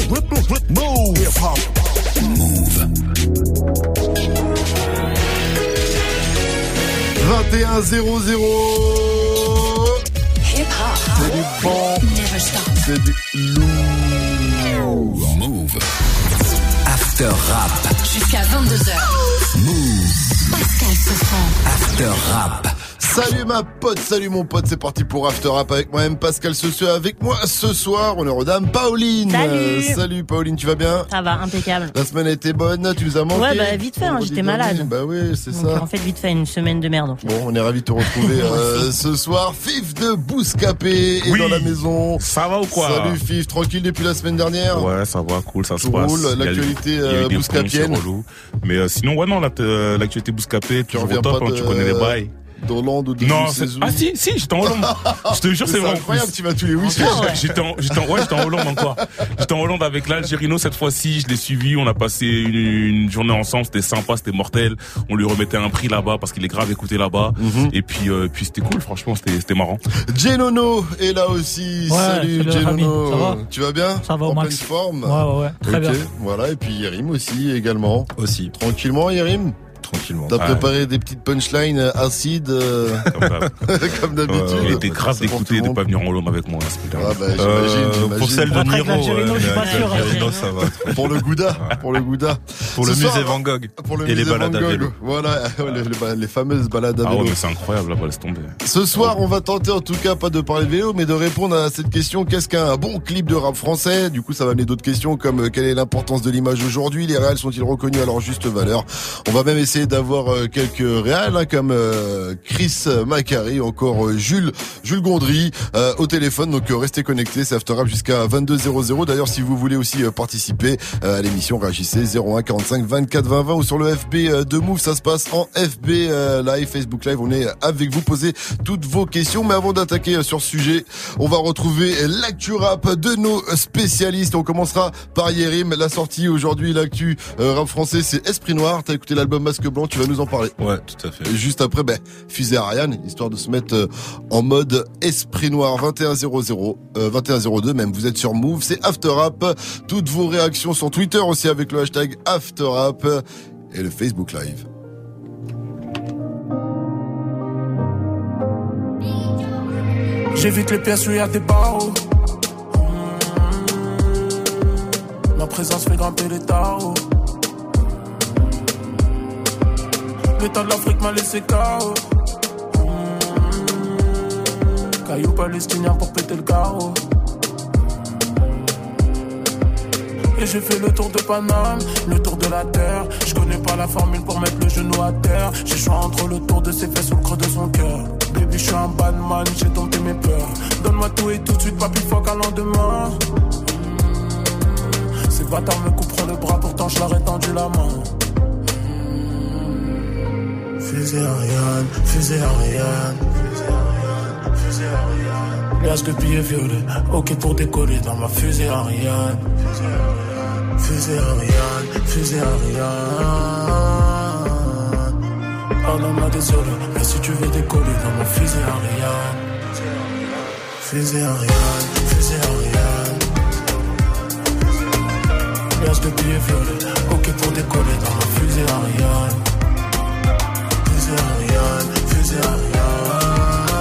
Move. Hip-hop. Move. 21-0-0. Hip-hop. C'est du bon. Never stop. C'est du lourd. Move. After Rap. Jusqu'à 22h. Move. Pascal Sefranc. After Rap. Salut ma pote, salut mon pote, c'est parti pour After Rap avec moi-même Pascal Sefranc. Avec moi ce soir, honneur aux dames, Pauline. Salut Pauline, tu vas bien? Ça va, impeccable. La semaine a été bonne, tu nous as manqué? Ouais, bah vite fait, j'étais malade. Bah oui, c'est donc, ça. En fait, vite fait, une semaine de merde. En fait. Bon, on est ravis de te retrouver ce soir. Fif de Bouscapé est dans la maison. Ça va ou quoi? Salut Fif, tranquille depuis la semaine dernière? Ouais, ça va, cool, ça se Tout passe. roule, l'actualité bouscapienne. Mais sinon, ouais, non, l'actualité Bouscapé, Tu toujours reviens au top, pas hein, tu connais les bails. D'Hollande ou de Non, Cézou. ah si, j'étais en Hollande. Je te jure, c'est vrai. Incroyable, tu vas tous les week-ends. J'étais en Hollande encore. J'étais en Hollande avec l'Algérino cette fois-ci, je l'ai suivi, on a passé une journée ensemble, c'était sympa, c'était mortel. On lui remettait un prix là-bas parce qu'il est grave écouté là-bas. Et puis c'était cool, franchement, c'était marrant. Genono est là aussi. Ouais, salut Genono. Ça va? Tu vas bien? Ça va au en max. pleine forme? Ouais, très bien. Voilà, et puis Yerim aussi également. Aussi. Tranquillement Yerim? Tranquillement. T'as préparé des petites punchlines acides comme d'habitude. Il était grave d'écouter de pas venir en Hollande avec moi. Ah bah j'imagine. Pour celle de Niro, je suis pas sûr. Niro, ça va. Pour le Gouda. Pour le Ce soir, musée Van Gogh. Pour le Et les musée balades Van à Gogh. vélo. Voilà, les fameuses balades à Ah vélo. ouais, mais c'est incroyable là-bas, laisse tomber. Ce soir, on va tenter en tout cas pas de parler de vélo, mais de répondre à cette question: qu'est-ce qu'un bon clip de rap français? Du coup, ça va amener d'autres questions comme quelle est l'importance de l'image aujourd'hui? Les réals sont-ils reconnus à leur juste valeur? On va même essayer d'avoir quelques réals comme Chris Macari, encore Jules Gondry au téléphone. Donc restez connectés, c'est After Rap jusqu'à 22h00. D'ailleurs, si vous voulez aussi participer à l'émission, réagissez 01 45 24 20 20 ou sur le FB de Move. Ça se passe en FB Live, Facebook Live. On est avec vous, posez toutes vos questions. Mais avant d'attaquer sur ce sujet, on va retrouver l'actu rap de nos spécialistes. On commencera par Yerim. La sortie aujourd'hui, l'actu rap français, c'est Esprit Noir. T'as écouté l'album Masque Blanc, tu vas nous en parler. Ouais, tout à fait. Et juste après, Fusée Ariane, histoire de se mettre en mode Esprit Noir. 21-0-0, 21-02 même. Vous êtes sur Move, c'est After Rap. Toutes vos réactions sur Twitter aussi avec le hashtag After Rap et le Facebook Live. J'évite les pièces où il y a des barreaux. Ma présence fait grimper les tarots. L'état de l'Afrique m'a laissé KO. Caillou palestinien pour péter le carreau. Et j'ai fait le tour de Paname, le tour de la terre. Je connais pas la formule pour mettre le genou à terre. J'ai choix entre le tour de ses fesses ou le creux de son cœur. Baby, je suis un bad man, j'ai dompté mes peurs. Donne-moi tout et tout de suite, pas plus fort qu'un lendemain. Ces bâtards me couperont le bras, pourtant je leur ai tendu la main. Fusée Ariane, fusée Ariane, fusée Ariane. Gaz de billets violets, ok pour décoller dans ma fusée Ariane. Fusée Ariane, fusée Ariane. Pardonne-moi désolé, mais si tu veux décoller dans ma fusée Ariane. Fusée Ariane, fusée Ariane. Gaz de billets violets, ok pour décoller dans ma fusée Ariane. Fusée Ariane.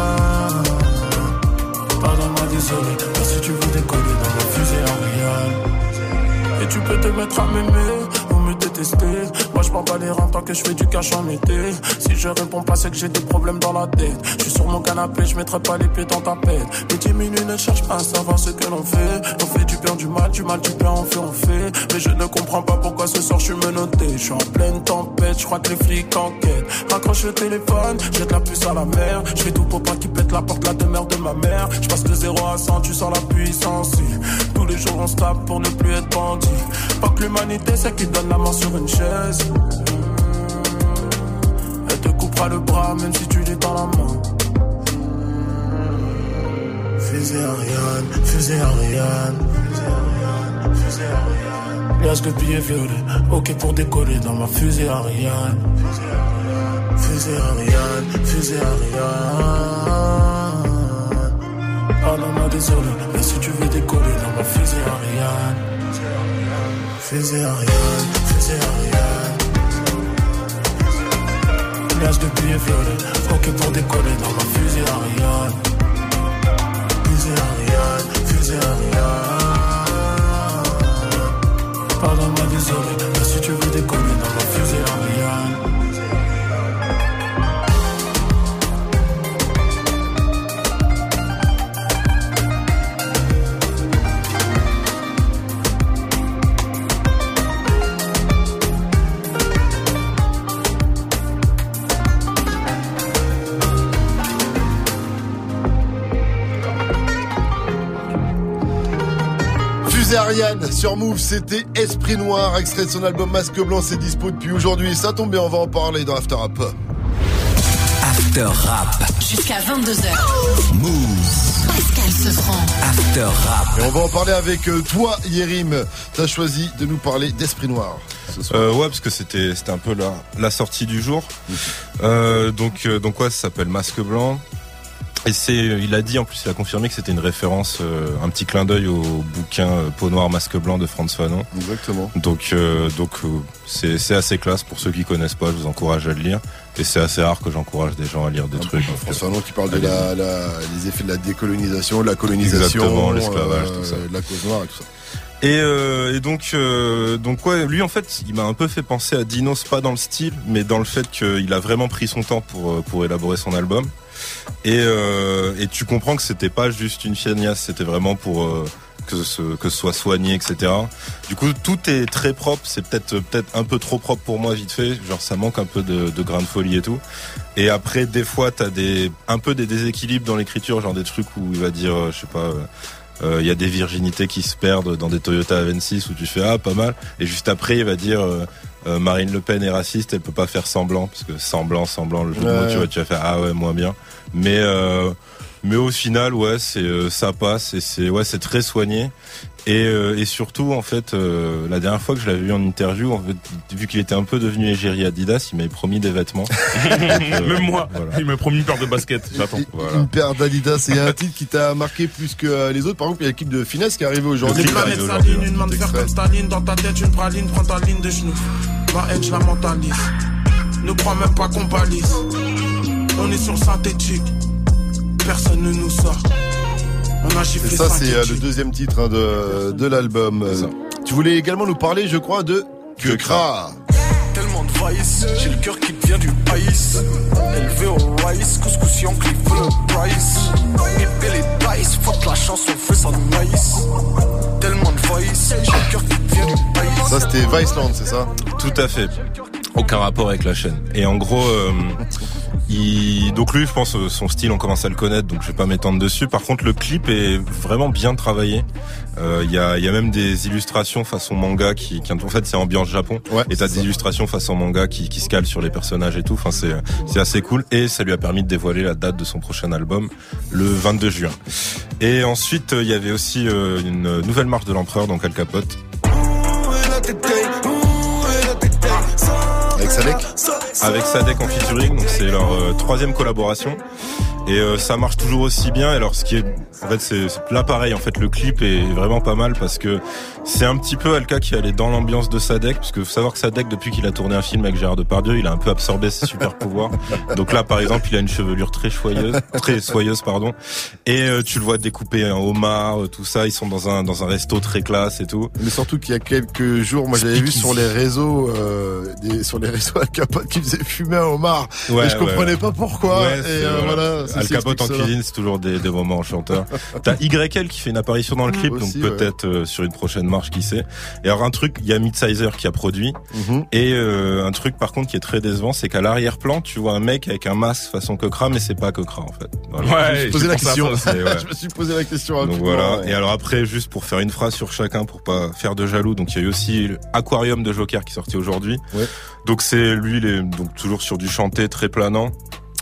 Pardonne-moi désolé, mais si tu veux décoller dans ma fusée Ariane. Et tu peux te mettre à m'aimer ou me détester. Moi je prends pas les reins tant que je fais du cash en été. Si je réponds pas c'est que j'ai des problèmes dans la tête. Je suis sur mon canapé, je mettrai pas les pieds dans ta pète. Les diminués ne cherchent pas à savoir ce que l'on fait. On fait du bien, du mal, du bien, on fait. Mais je ne comprends pas pourquoi ce soir je suis menotté. Je suis en pleine tempête, je crois que les flics enquêtent. Raccroche le téléphone, jette la puce à la mer. Je fais tout pour pas qu'il pète la porte, la demeure de ma mère. Je passe de 0 à 100, tu sens la puissance. Tous les jours on se tape pour ne plus être bandit. Pas que l'humanité c'est qui donne la main sur une chaise. Elle te coupera le bras même si tu l'es dans la main. Fusée Ariane, fusée Ariane, fusée Ariane. Gaz de billets violets, ok pour décoller dans ma fusée Ariane. Fusée Ariane, fusée Ariane. Pardonne-moi désolé, mais si tu veux décoller dans ma fusée Ariane. Fusée Ariane, fusée Ariane. Nuage de billets violets, ok pour décoller dans ma fusée Ariane. Fusée Ariane, fusée Ariane. Pardonne-moi, désolé, mais si tu veux décoller dans ma fusée Ariane. Ariane sur Move, c'était Esprit Noir, extrait de son album Masque Blanc, c'est dispo depuis aujourd'hui. Ça tombe bien, on va en parler dans After Rap. After Rap. Jusqu'à 22h. Move. Pascal Sefranc. After Rap. Et on va en parler avec toi, Yérim. T'as choisi de nous parler d'Esprit Noir ce soir. Ouais, parce que c'était un peu la sortie du jour. Donc ouais, ça s'appelle Masque Blanc. Et il a dit, en plus il a confirmé que c'était une référence, un petit clin d'œil au bouquin Peau Noire Masque Blanc de Frantz Fanon. Exactement. Donc c'est assez classe, pour ceux qui connaissent pas, je vous encourage à le lire. Et c'est assez rare que j'encourage des gens à lire des trucs. Frantz Fanon qui parle de les effets de la décolonisation, de la colonisation. Exactement, l'esclavage, tout ça. De la cause noire et tout ça. Et donc ouais, lui en fait, il m'a un peu fait penser à Dinos, pas dans le style, mais dans le fait qu'il a vraiment pris son temps pour élaborer son album. Et tu comprends que c'était pas juste une feignasse, c'était vraiment pour que ce soit soigné, etc. Du coup, tout est très propre. C'est peut-être un peu trop propre pour moi, vite fait. Genre, ça manque un peu de grain de folie et tout. Et après, des fois, t'as un peu des déséquilibres dans l'écriture, genre des trucs où il va dire, je sais pas. Il y a des virginités qui se perdent dans des Toyota Avensis où tu fais pas mal, et juste après il va dire Marine Le Pen est raciste, elle peut pas faire semblant, parce que semblant le jeu de mots, tu vas faire ouais, moins bien, mais au final ouais, ça passe, et c'est très soigné. Et surtout, en fait, la dernière fois que je l'avais vu en interview, en fait, vu qu'il était un peu devenu égérie Adidas, il m'avait promis des vêtements. Même moi, voilà. Il m'a promis une paire de baskets. J'attends. Voilà. Une paire d'Adidas. Et il y a un titre qui t'a marqué plus que les autres. Par exemple, il y a l'équipe de Finesse qui est arrivée aujourd'hui. Les planètes s'alignent, une main de fer comme Staline. Dans ta tête, une praline, prends ta ligne de genoux. Ma haine, je la mentalise. Ne crois même pas qu'on balise. On est sur synthétique. Personne ne nous sort. Et ça, c'est le deuxième titre de l'album. Tu voulais également nous parler, je crois, de Keukra. Tellement de vice, j'ai le cœur qui vient du pays. Élevé au rice, couscous Yankee, full of price. Épée les dice, fuck la chanson, fait ça nice. Tellement de vice, j'ai le cœur qui vient du pays. Ça, c'était Viceland, c'est ça? Tout à fait. Aucun rapport avec la chaîne. Et en gros, donc lui, je pense, son style, on commence à le connaître, donc je vais pas m'étendre dessus. Par contre, le clip est vraiment bien travaillé. Il y a même des illustrations façon manga qui en fait, c'est ambiance Japon. Ouais, et t'as des illustrations façon manga qui se calent sur les personnages et tout. Enfin, c'est assez cool. Et ça lui a permis de dévoiler la date de son prochain album, le 22 juin. Et ensuite, il y avait aussi une nouvelle marche de l'empereur, donc Al Capote. Avec Sadek en featuring, donc c'est leur troisième collaboration. Et ça marche toujours aussi bien. Alors ce qui est, en fait, c'est là pareil. En fait, le clip est vraiment pas mal parce que c'est un petit peu Alka qui allait dans l'ambiance de Sadek, parce que faut savoir que Sadek, depuis qu'il a tourné un film avec Gérard Depardieu, il a un peu absorbé ses super pouvoirs. Donc là, par exemple, il a une chevelure très soyeuse, pardon. Et tu le vois découper un homard, tout ça. Ils sont dans un resto très classe et tout. Mais surtout qu'il y a quelques jours, moi j'avais vu sur les réseaux, Al Capote qui faisait fumer un homard. Ouais, et je comprenais pas pourquoi. Ouais, et voilà. Al Capote en cuisine, c'est toujours des moments enchanteurs. T'as YL qui fait une apparition dans le clip, aussi, donc peut-être sur une prochaine marche, qui sait. Et alors un truc, il y a Midsizer qui a produit, et un truc par contre qui est très décevant, c'est qu'à l'arrière-plan, tu vois un mec avec un masque façon Keukra, mais c'est pas Keukra en fait. Voilà. Ouais, je me suis posé la question. Je me suis posé la question. Donc voilà. Et alors après, juste pour faire une phrase sur chacun, pour pas faire de jaloux, donc il y a eu aussi Aquarium de Joker qui est sorti aujourd'hui. Ouais. Donc c'est lui, donc toujours sur du chanté très planant.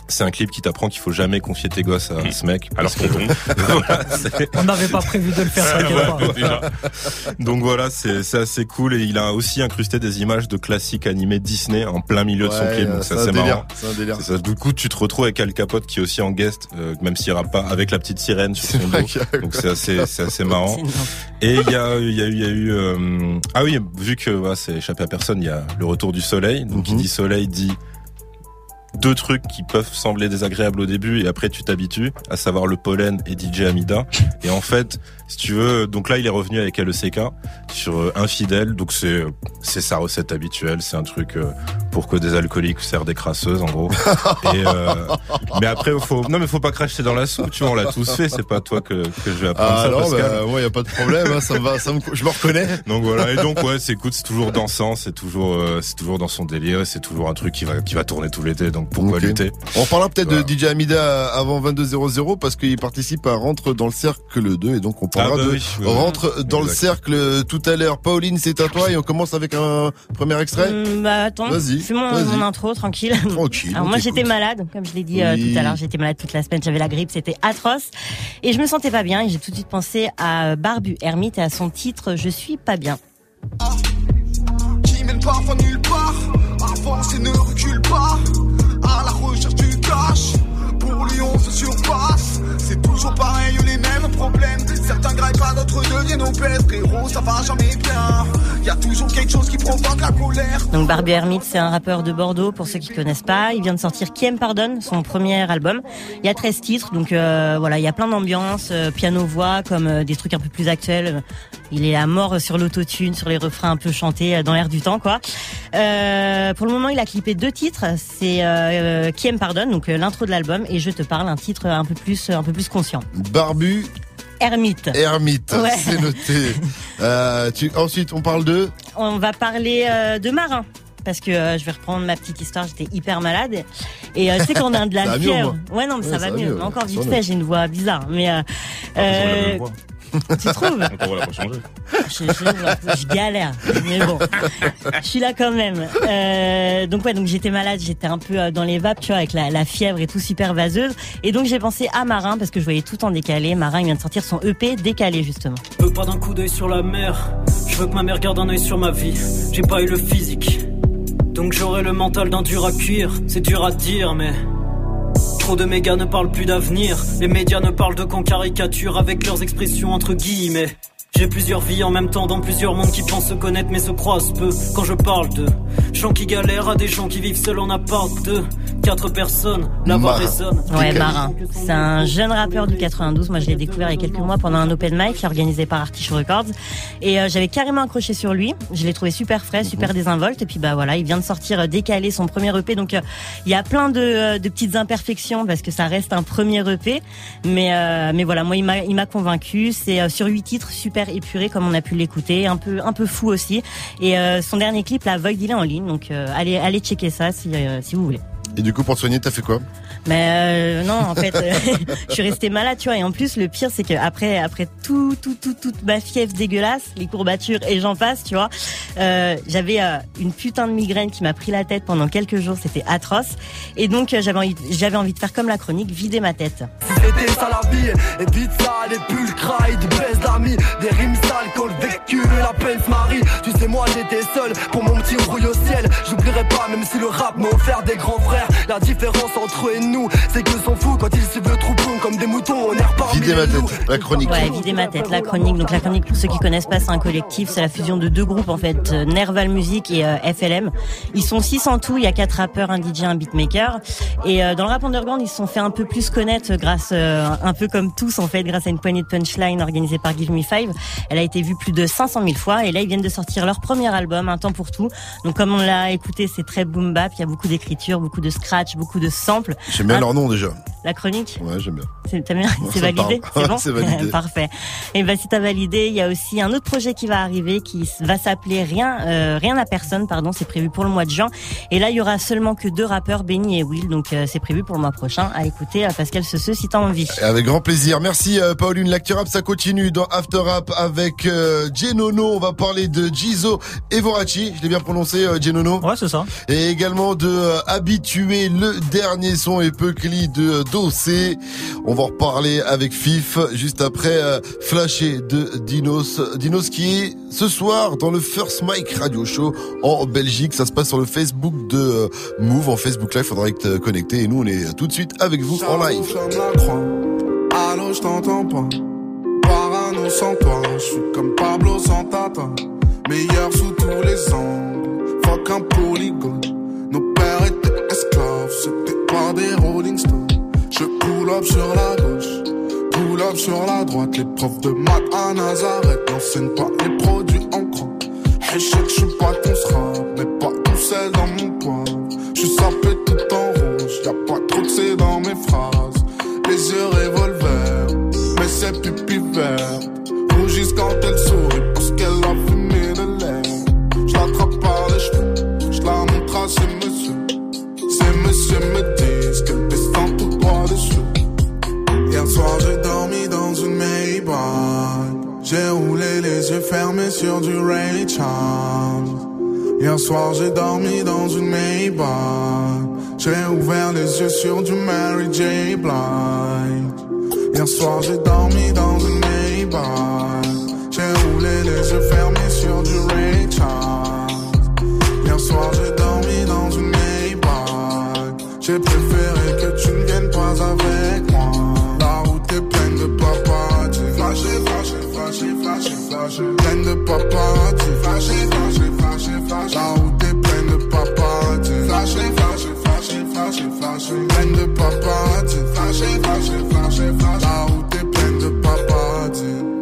C'est un clip qui t'apprend qu'il faut jamais confier tes gosses à ce mec. Alors qu'on tombe. Voilà, On n'avait pas prévu de le faire, t'inquiète pas. donc voilà, c'est assez cool et il a aussi incrusté des images de classiques animés Disney en plein milieu de son clip. Donc ça c'est marrant. C'est un délire. C'est ça. Du coup, tu te retrouves avec Al Capote qui est aussi en guest, même s'il rappe pas, avec la petite sirène sur son dos. Donc c'est assez marrant. Et il y a eu ah oui, vu que voilà, c'est échappé à personne, il y a le retour du soleil. Donc qui dit soleil dit deux trucs qui peuvent sembler désagréables au début et après tu t'habitues, à savoir le pollen et DJ Amida. Et en fait, si tu veux, donc là il est revenu avec LECK sur Infidèle, donc c'est sa recette habituelle, c'est un truc pour que des alcooliques servent des crasseuses en gros. Et mais après faut pas cracher dans la soupe, tu vois, on l'a tous fait, c'est pas toi que je vais apprendre ça, Pascal. Moi y a pas de problème, hein, je me reconnais. Donc voilà, et donc ouais, c'est toujours dansant, c'est toujours dans son délire, et c'est toujours un truc qui va tourner tout l'été, donc pourquoi lutter. On parlera peut-être de DJ Amida avant 22h00 parce qu'il participe à Rentre dans le cercle 2 et donc on parlera Rentre dans le cercle tout à l'heure. Pauline, c'est à toi et on commence avec un premier extrait. Attends, fais mon intro tranquille. Alors moi j'étais malade, comme je l'ai dit tout à l'heure, j'étais malade toute la semaine, j'avais la grippe, c'était atroce et je me sentais pas bien et j'ai tout de suite pensé à Barbu Hermite et à son titre Je suis pas bien. Qui mène parfois nulle part, avance et ne recule pas, à la recherche du cash, pour lui on se surpasse, c'est toujours pareil, les mêmes problèmes, certains graillent pas, d'autres deviennent obèses, frérot ça va jamais bien, y a toujours quelque chose qui provoque la colère. Donc Barbu Hermite, c'est un rappeur de Bordeaux, pour ceux qui connaissent pas, il vient de sortir Qui aime pardonne, son premier album, il y a 13 titres, donc voilà, il y a plein d'ambiances, piano-voix, comme des trucs un peu plus actuels, il est à mort sur l'autotune, sur les refrains un peu chantés dans l'air du temps, quoi. Pour le moment, il a clippé 2 titres, c'est Qui aime pardonne, donc l'intro de l'album, et Je te parle, un titre un peu plus conscient. Barbu Hermite, ouais. C'est noté. Ensuite, on parle de... On va parler de Marin. Parce que je vais reprendre ma petite histoire, j'étais hyper malade et je sais qu'on a de la fièvre. Ouais non mais ça va mieux. Mais encore vite fait, j'ai une voix bizarre. Mais tu trouves? On va pas changer. Je galère, mais bon, je suis là quand même. Donc j'étais malade, j'étais un peu dans les vapes, tu vois, avec la fièvre et tout, super vaseuse. Et donc j'ai pensé à Marin parce que je voyais tout en décalé. Marin, il vient de sortir son EP décalé justement. Je veux pas d'un coup d'œil sur la mer, je veux que ma mère garde un œil sur ma vie. J'ai pas eu le physique, donc j'aurai le mental d'un dur à cuire. C'est dur à dire, mais trop de mégas ne parlent plus d'avenir. Les médias ne parlent de qu'en caricature avec leurs expressions entre guillemets. J'ai plusieurs vies en même temps dans plusieurs mondes qui pensent se connaître mais se croisent peu. Quand je parle de gens qui galèrent à des gens qui vivent seuls en appart, 4 personnes, la voix résonne. Ouais, Marin, c'est un jeune rappeur du 92. Moi je l'ai découvert il y a quelques mois pendant un open mic organisé par Artichaut Records et j'avais carrément accroché sur lui. Je l'ai trouvé super frais, super désinvolte et puis bah voilà, il vient de sortir décalé son premier EP, donc il y a plein de petites imperfections parce que ça reste un premier EP, mais voilà, moi il m'a convaincu. C'est sur 8 titres, super épuré comme on a pu l'écouter, un peu fou aussi. Et son dernier clip, la Void, il est en ligne, donc allez checker ça si vous voulez. Et du coup, pour te soigner, t'as fait quoi? Mais non, en fait, je suis restée malade, tu vois. Et en plus, le pire, c'est que après toute ma fièvre dégueulasse, les courbatures et j'en passe, tu vois, j'avais une putain de migraine qui m'a pris la tête pendant quelques jours. C'était atroce. Et donc, j'avais envie de faire comme la chronique, vider ma tête. C'était ça la vie, et vite ça, des pulcrailles, des baisses d'amis, des rimes sales quand le vécu et la peine se marient. Tu sais, moi j'étais seul pour mon petit rouille au ciel. J'oublierai pas, même si le rap m'a offert des grands frères. La différence entre eux et nous, c'est que s'en fout quand ils suivent le troupeau comme des moutons. On erre parmi Vider ma tête, la chronique. Ouais, vider ma tête, la chronique. Donc la chronique, pour ceux qui connaissent pas, c'est un collectif, c'est la fusion de 2 groupes en fait, Nerval Music et FLM. Ils sont 6 en tout, il y a 4 rappeurs, un DJ, un beatmaker. Et dans le rap underground, ils se sont fait un peu plus connaître grâce, un peu comme tous en fait, grâce à une poignée de punchlines organisée par Give Me 5. Elle a été vue plus de 500 000 fois et là ils viennent de sortir leur premier album, Un temps pour tout. Donc comme on l'a écouté, c'est très boom bap, il y a beaucoup d'écriture, beaucoup de scratch, beaucoup de samples. J'aime bien leur nom déjà. La chronique? Ouais, j'aime bien. T'aimes bien? C'est validé? validé, c'est bon. C'est validé. Parfait. Et ben si t'as validé, il y a aussi un autre projet qui va arriver, qui va s'appeler Rien à personne, pardon. C'est prévu pour le mois de juin. Et là, il y aura seulement que 2 rappeurs, Benny et Will. Donc c'est prévu pour le mois prochain. À écouter à Pascal Seusseux si t'as envie. Avec grand plaisir. Merci Pauline. L'Actu Rap, ça continue dans After Rap avec Genono. On va parler de Jizo Evorachi. Je l'ai bien prononcé, Genono. Ouais, c'est ça. Et également de Habitué, le dernier son et Peucli de Dossé. On va en reparler avec Fif juste après Flashé de Dinos. Dinos qui est ce soir dans le First Mic Radio Show en Belgique. Ça se passe sur le Facebook de Move, en Facebook Live. Faudra être connecté et nous on est tout de suite avec vous en live. Allô, je t'entends pas. Parano sans toi, je suis comme Pablo sans tata. Meilleur sous tous les angles. Fuck un polygone. Nos pères étaient esclaves, c'était pas des Rolling Stones. Je pull up sur la gauche, pull up sur la droite. Les profs de maths à Nazareth n'enseignent pas les produits en croix. Hey, je suis pas ton srap, mais pas ton sel dans mon poivre. Je suis sapé tout en rouge, y'a pas trop de C dans mes phrases. Les yeux revolver, mais c'est pipi vert. Rougissent quand elle sourit parce qu'elle a fumé de l'air. J'l'attrape par les cheveux, j'la montre à ces messieurs. Ces messieurs me disent qu'elle descend tout droit dessus. Hier soir j'ai dormi dans une Maybach. J'ai roulé les yeux fermés sur du Ray Charles. Hier soir j'ai dormi dans une Maybach. J'ai ouvert les yeux sur du Mary J. Blige. Hier soir j'ai dormi dans une Maybach. J'ai roulé les yeux fermés sur du Ray Charles. Hier soir j'ai dormi dans une Maybach. J'ai préféré que tu ne viennes pas avec moi. La route est pleine de paparazzi. Flashé, flashé, flashé, flashé, flashé. Pleine de paparazzi. Flashé, flashé, flashé, flashé. La route est pleine de paparazzi. Flashé, flashé, flashé, flashé, flashé. Pleine de paparazzi. Flashé, flashé, flashé, flashé. La route est pleine de paparazzi.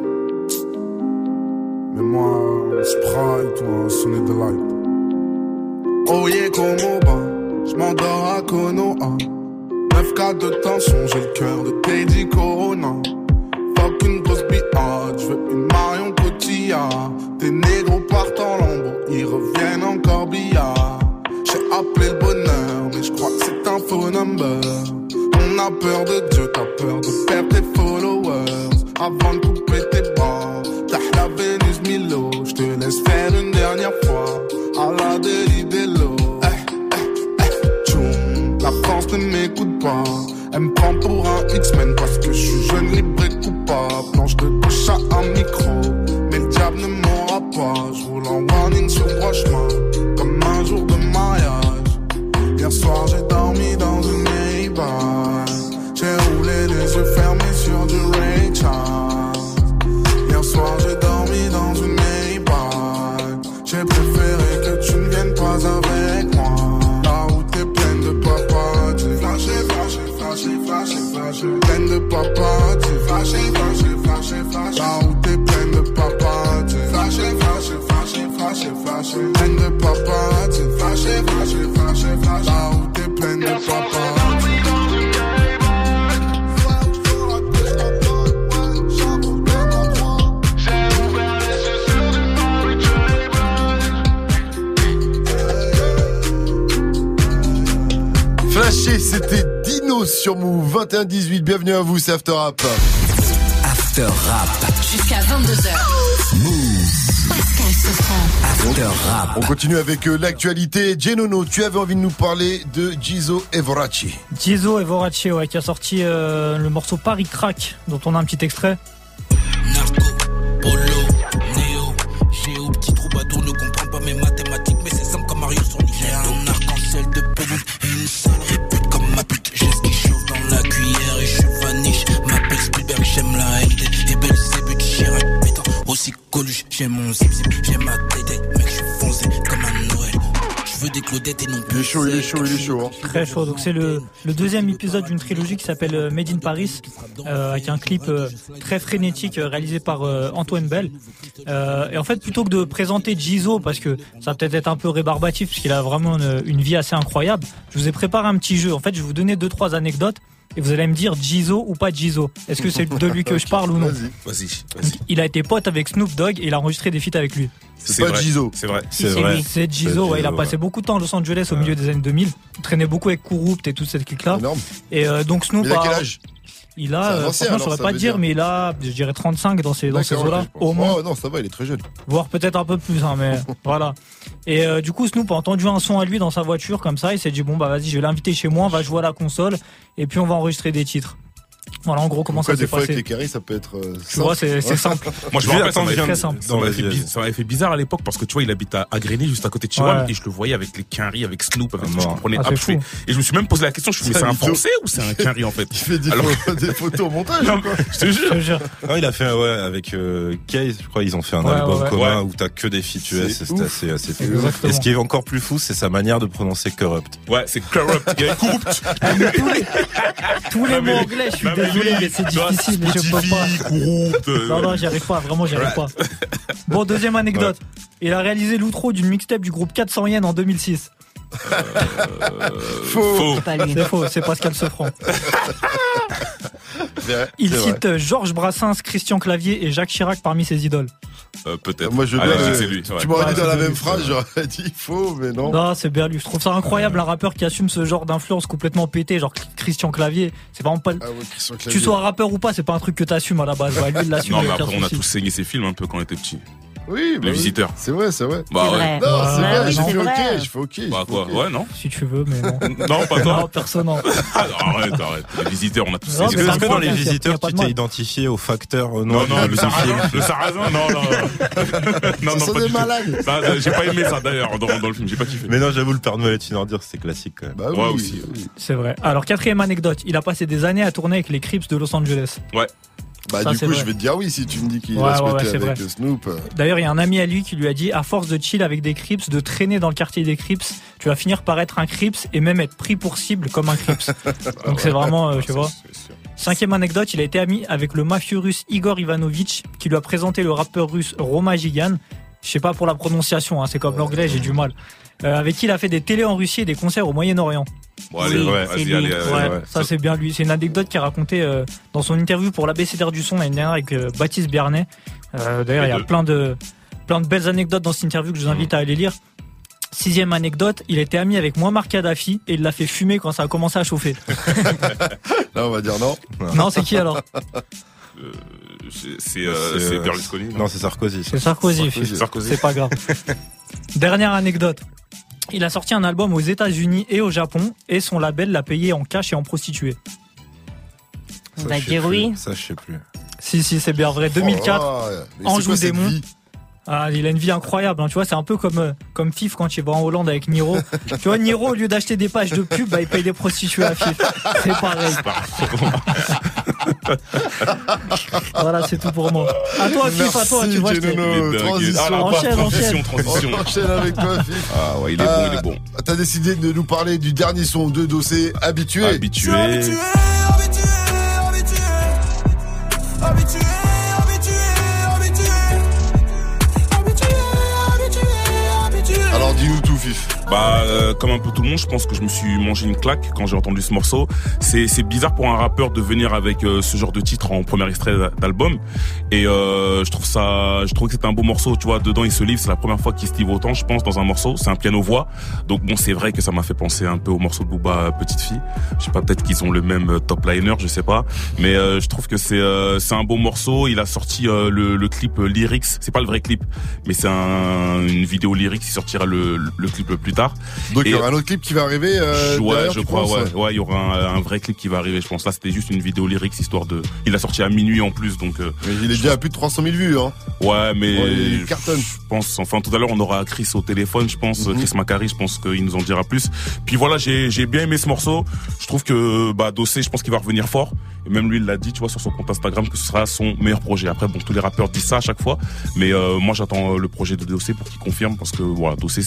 Mais moi, Sprite ou un sonnet de light. Oh yeah, comme au bas, j'm'endors à Konoha. 9K de tension, j'ai le cœur de Teddy Corona. Fuck une grosse biatch, j'veux une Marion Cotillard. Tes négros partent en lambeau, ils reviennent en corbillard. J'ai appelé le bonheur, mais j'crois que c'est un faux number. On a peur de Dieu, t'as peur de perdre tes followers. Avant de couper tes bras, t'as la Vénus Milo. J'te laisse faire une dernière fois, à la Deli-Bello. La France ne m'écoute pas. Elle me prend pour un X-Men parce que je suis jeune, libre et coupable. Planche de touche à un micro, mais le diable ne m'aura pas. Je roule en warning sur brochemin, comme un jour de mariage. Hier soir j'ai dormi dans une Maybach. J'ai roulé les yeux fermés sur du Ray Charles. Hier soir j'ai dormi dans une Maybach. J'ai préféré que tu ne viennes pas avec moi. Flashé, flashé, flashé, flashé, flashé. Pleine de paparazzi. Flashé, flashé, flashé, flashé. La route est pleine de paparazzi. Flashé, flashé, flashé, flashé, flashé. Pleine de paparazzi. Flashé, flashé, flashé, flashé. La route est pleine de paparazzi. Flashé, c'était Dino sur Move 21-18. Bienvenue à vous, c'est After Rap. After Rap. Jusqu'à 22h. Move. Pascal Sefranc. After Rap. On continue avec l'actualité. Genono, tu avais envie de nous parler de Jizo Evorachi. Jizo Evorachi, ouais, qui a sorti le morceau Paris Crack, dont on a un petit extrait. Narco, Polo, Néo, Géo, petit troubadour ne comprend pas mes mathématiques, mais c'est simple comme Mario sur Niger. J'ai un arc-en-ciel de pédule et une seule répute comme ma pute. J'ai ce qui chauffe dans la cuillère et je suis vaniche. M'appelle Spielberg, j'aime la NT et belle Zébut, Chirac, pétant aussi Coluche. J'ai mon zip-zip, j'ai ma tête, mec, je suis foncé comme un Noël. Je veux des Claudettes et non plus. Il est chaud. Hein. Très chaud. Donc c'est le deuxième épisode d'une trilogie qui s'appelle Made in Paris, avec un clip très frénétique réalisé par Antoine Bell. Et en fait, plutôt que de présenter Jizo, parce que ça va peut-être être un peu rébarbatif, parce qu'il a vraiment une vie assez incroyable, je vous ai préparé un petit jeu. En fait, je vais vous donner 2-3 anecdotes. et vous allez me dire Jizzo ou pas Jizzo. Est-ce que c'est de lui que je parle ou non? Vas-y. Il a été pote avec Snoop Dogg et il a enregistré des feats avec lui. C'est pas Jizzo. C'est vrai. C'est Jizzo, ouais, il a passé beaucoup de temps à Los Angeles au milieu des années 2000. Il traînait beaucoup avec Kurupt et toute cette clique-là. Énorme. Et donc Snoop Il a quel âge? Il a, franchement, je saurais pas te dire, mais il a, je dirais 35 dans ces eaux-là, au moins. Oh non, ça va, il est très jeune. Voire peut-être un peu plus, hein, mais voilà. Et du coup, Snoop a entendu un son à lui dans sa voiture, comme ça, il s'est dit, bon, bah vas-y, je vais l'inviter chez moi, on va jouer à la console, et puis on va enregistrer des titres. Voilà, en gros, comment ça s'est passé. Des fois, avec les carrés, ça peut être. Tu vois, c'est simple. Moi, je me rappelle, ça m'avait fait bizarre à l'époque parce que tu vois, il habite à Grigny, juste à côté de chez moi, et je le voyais avec les quinries, avec Snoop, avec tout, je comprenais absolument. Et je me suis même posé la question, je me suis dit, mais c'est un Français ou c'est un quinry en fait? Il fait des photos au montage, quoi. Je te jure. Non, il a fait, avec Case, je crois, ils ont fait un album commun où t'as que des feats US, c'était assez fou. Et ce qui est encore plus fou, c'est sa manière de prononcer corrupt. Ouais, c'est corrupt. Il y a corrupt. Tous les mots anglais, je suis désolé, mais c'est difficile, mais je peux pas. Non, j'y arrive pas, vraiment, j'y arrive pas. Bon, deuxième anecdote. Il a réalisé l'outro d'une mixtape du groupe 400 Yen en 2006. Faux. C'est faux, c'est Pascal Sefranc. Il cite Georges Brassens, Christian Clavier et Jacques Chirac parmi ses idoles. Peut-être. Moi, je c'est lui. Tu m'aurais dit dans la même phrase, j'aurais dit faux, mais non. Non, c'est bien lui. Je trouve ça incroyable, un rappeur qui assume ce genre d'influence complètement pété, genre Christian Clavier. C'est vraiment pas. Tu sois rappeur ou pas, c'est pas un truc que t'assumes à la base. Ouais, lui, il l'assume. Non, mais après, on a tous saigné ses films un peu quand on était petits. Oui, les visiteurs. C'est vrai. Bah ouais. Non, c'est vrai, je fais ok. Bah quoi, ouais, non. Si tu veux, mais non. Non, pas toi. Non, personne, non. Arrête. Les visiteurs, on a tous saigné. Est-ce que dans les visiteurs, tu t'es identifié au facteur non, le sarrasin, non. Non, ce sont des malades. J'ai pas aimé ça d'ailleurs dans le film, j'ai pas kiffé. Mais non, j'avoue, le Père Noël est une ordure, c'est classique quand même. Bah ouais, aussi. C'est vrai. Alors, quatrième anecdote, il a passé des années à tourner avec les Crips de Los Angeles. Ouais. Bah ça, du coup, je vais te dire oui si tu me dis qu'il va se mettre avec Snoop. D'ailleurs, il y a un ami à lui qui lui a dit, à force de chill avec des Crips, de traîner dans le quartier des Crips, tu vas finir par être un Crips et même être pris pour cible comme un Crips. Donc c'est vraiment, tu vois. Cinquième anecdote, il a été ami avec le mafieux russe Igor Ivanovich, qui lui a présenté le rappeur russe Roma Gigan. Je sais pas pour la prononciation, hein, c'est comme l'anglais, j'ai du mal. Avec qui il a fait des télés en Russie et des concerts au Moyen-Orient. Bon, allez, allez. Ça c'est bien lui. C'est une anecdote qu'il a racontée dans son interview pour l'ABCDR du son l'année dernière avec Baptiste Bernet. D'ailleurs, il y a plein de belles anecdotes dans cette interview que je vous invite à aller lire. Sixième anecdote, il était ami avec Muammar Kadhafi et il l'a fait fumer quand ça a commencé à chauffer. Là, on va dire non. Non, c'est qui alors? C'est Berlusconi. Non, c'est Sarkozy. C'est Sarkozy. C'est pas grave. Dernière anecdote. Il a sorti un album aux États-Unis et au Japon et son label l'a payé en cash et en prostituée. On va dire oui. Ça, je sais plus. Si, c'est bien vrai. 2004, Anjou Démon. Ah, il a une vie incroyable, hein. Tu vois, c'est un peu comme Fif quand il va en Hollande avec Niro. Tu vois, Niro, au lieu d'acheter des pages de pub, bah, il paye des prostituées à Fif. C'est pareil. Voilà, c'est tout pour moi. À toi, Fif, à toi, tu vois. Transition. Transition. On enchaîne avec toi, Fif. Ah ouais, il est bon. T'as décidé de nous parler du dernier son de Dossé, Habitué. Habitué. Alors dis-nous tout, Fif. Bah comme un peu tout le monde, je pense que je me suis mangé une claque quand j'ai entendu ce morceau. C'est bizarre pour un rappeur de venir avec ce genre de titre en premier extrait d'album. Et je trouve que c'était un beau morceau, tu vois. Dedans il se livre, c'est la première fois qu'il se livre autant, je pense, dans un morceau. C'est un piano-voix. Donc bon, c'est vrai que ça m'a fait penser un peu au morceau de Booba Petite Fille. Je sais pas, peut-être qu'ils ont le même top liner, je sais pas. Mais je trouve que c'est un beau morceau. Il a sorti le clip Lyrics. C'est pas le vrai clip, mais c'est une vidéo Lyrics. Il sortira le clip plus tard. Donc il y aura un autre clip qui va arriver. Ouais, je crois. Ouais, il y aura un vrai clip qui va arriver. Je pense là, c'était juste une vidéo Lyrics histoire de. Il a sorti à minuit en plus, donc. Mais il est déjà à plus de 300 000 vues, hein. Ouais, mais il cartonne. Je pense. Enfin, tout à l'heure, on aura Chris au téléphone. Je pense Chris Macari. Je pense qu'il nous en dira plus. Puis voilà, j'ai bien aimé ce morceau. Je trouve que Dossé, je pense qu'il va revenir fort. Et même lui, il l'a dit, tu vois, sur son compte Instagram, que ce sera son meilleur projet. Après, bon, tous les rappeurs disent ça à chaque fois, mais moi, j'attends le projet de Dossé pour qu'il confirme, parce que voilà, Dossé, c'est quelqu'un que je suis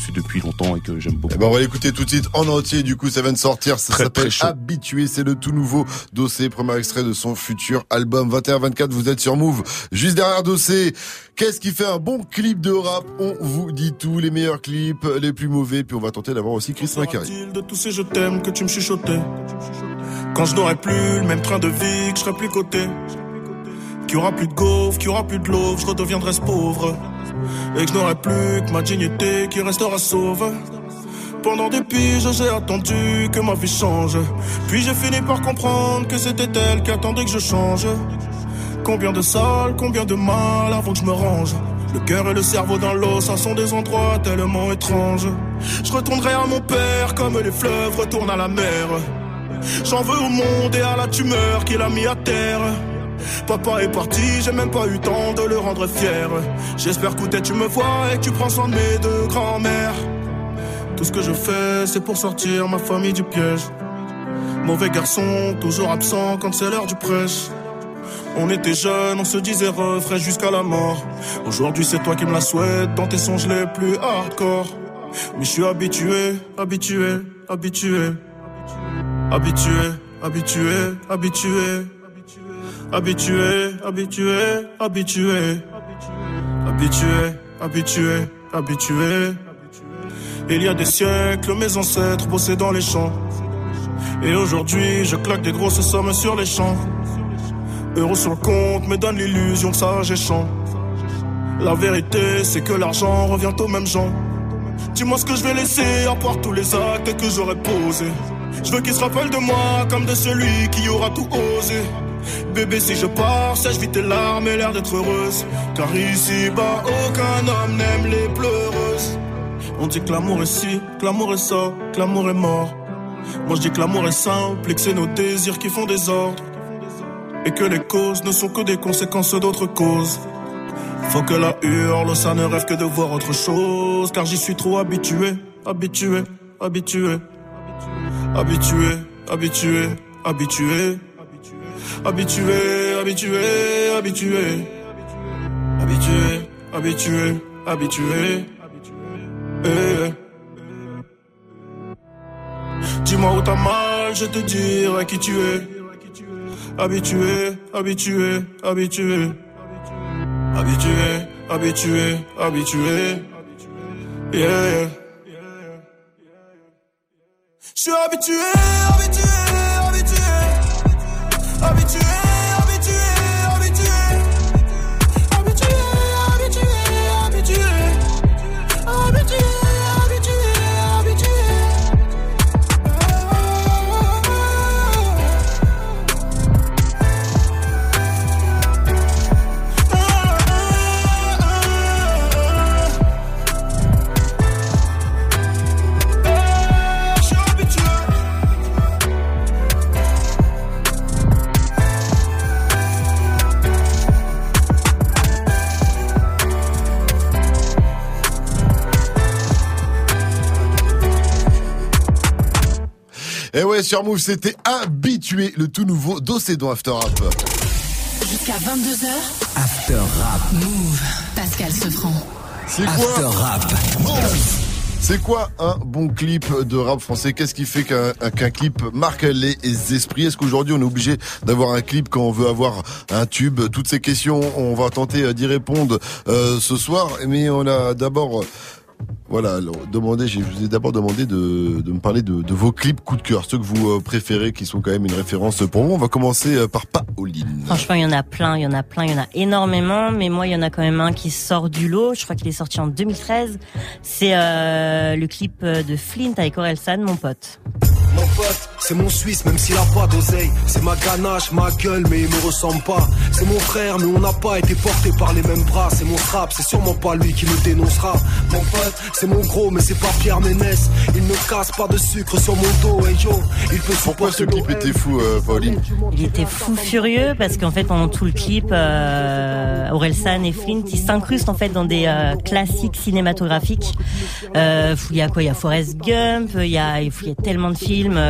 suis depuis longtemps et que j'aime beaucoup. Eh ben on va l'écouter tout de suite en entier, du coup ça vient de sortir, ça s'appelle très Habitué, c'est le tout nouveau Dossé, premier extrait de son futur album 21-24, vous êtes sur Move. Juste derrière Dossé, qu'est-ce qui fait un bon clip de rap? On vous dit tout, les meilleurs clips, les plus mauvais, puis on va tenter d'avoir aussi Chris Macari. De tous ces je t'aime que tu me chuchotais, quand je n'aurai plus le même train de vie, que je serai plus coté, qu'il y aura plus de gaufres, qu'il y aura plus de love, je redeviendrai ce pauvre, et que je n'aurai plus que ma dignité qui restera sauve. Pendant des piges, j'ai attendu que ma vie change, puis j'ai fini par comprendre que c'était elle qui attendait que je change. Combien de salles, combien de mal avant que je me range. Le cœur et le cerveau dans l'eau, ça sont des endroits tellement étranges. Je retournerai à mon père comme les fleuves retournent à la mer. J'en veux au monde et à la tumeur qu'il a mis à terre. Papa est parti, j'ai même pas eu temps de le rendre fier. J'espère que tu me vois et que tu prends soin de mes deux grands-mères. Tout ce que je fais, c'est pour sortir ma famille du piège. Mauvais garçon, toujours absent quand c'est l'heure du prêche. On était jeunes, on se disait refrain jusqu'à la mort. Aujourd'hui c'est toi qui me la souhaites dans tes songes les plus hardcore. Mais je suis habitué, habitué, habitué. Habitué, habitué, habitué. Habitué, habitué, habitué. Habitué, habitué, habitué. Il y a des siècles, mes ancêtres bossaient dans les champs. Et aujourd'hui, je claque des grosses sommes sur les champs. Euros sur le compte me donne l'illusion que ça j'échange. La vérité, c'est que l'argent revient aux mêmes gens. Dis-moi ce que je vais laisser à part tous les actes que j'aurais posés. Je veux qu'ils se rappellent de moi comme de celui qui aura tout osé. Bébé, si je pars, sèche vite tes larmes et l'air d'être heureuse. Car ici-bas, aucun homme n'aime les pleureuses. On dit que l'amour est ci, que l'amour est ça, que l'amour est mort. Moi je dis que l'amour est simple et que c'est nos désirs qui font désordre. Et que les causes ne sont que des conséquences d'autres causes. Faut que la hurle, ça ne rêve que de voir autre chose. Car j'y suis trop habitué, habitué, habitué. Habitué, habitué, habitué. Habitué, habitué, habitué. Habitué, habitué, habitué. Dis-moi où t'as mal, je te dirai qui tu es. Habitué, habitué, habitué. Habitué, habitué, habitué. Yeah. Je suis habitué, habitué, habitué. Habitué, habitué, habitué. Habitué, habitué, habitué. Habitué, habitué, habitué. Et ouais, sur Move, c'était Habitué, le tout nouveau Dossé dans After Rap. Jusqu'à 22h. After Rap. Move. Pascal Sefranc. C'est quoi After Rap. Move. C'est quoi un bon clip de rap français? Qu'est-ce qui fait qu'un clip marque les esprits? Est-ce qu'aujourd'hui on est obligé d'avoir un clip quand on veut avoir un tube? Toutes ces questions, on va tenter d'y répondre ce soir. Mais on a d'abord... Voilà, alors, je vous ai d'abord demandé de me parler de vos clips coup de cœur, ceux que vous préférez, qui sont quand même une référence pour vous. On va commencer par Pauline. Franchement, il y en a plein, il y en a énormément, mais moi, il y en a quand même un qui sort du lot. Je crois qu'il est sorti en 2013. C'est le clip de Flint avec Orelsan, mon pote. Mon pote, c'est mon Suisse, même s'il a pas d'oseille. C'est ma ganache, ma gueule, mais il me ressemble pas. C'est mon frère, mais on n'a pas été portés par les mêmes bras. C'est mon rap, c'est sûrement pas lui qui me dénoncera. Mon pote, c'est mon gros, mais c'est pas Pierre Ménès. Il ne casse pas de sucre sur mon dos, hey yo. Il peut. Pourquoi ce clip était fou, Pauline? Il était fou furieux parce qu'en fait, pendant tout le clip, Orelsan et Flint, ils s'incrustent en fait dans des classiques cinématographiques. Il y a quoi? Il y a Forrest Gump, il y a tellement de films.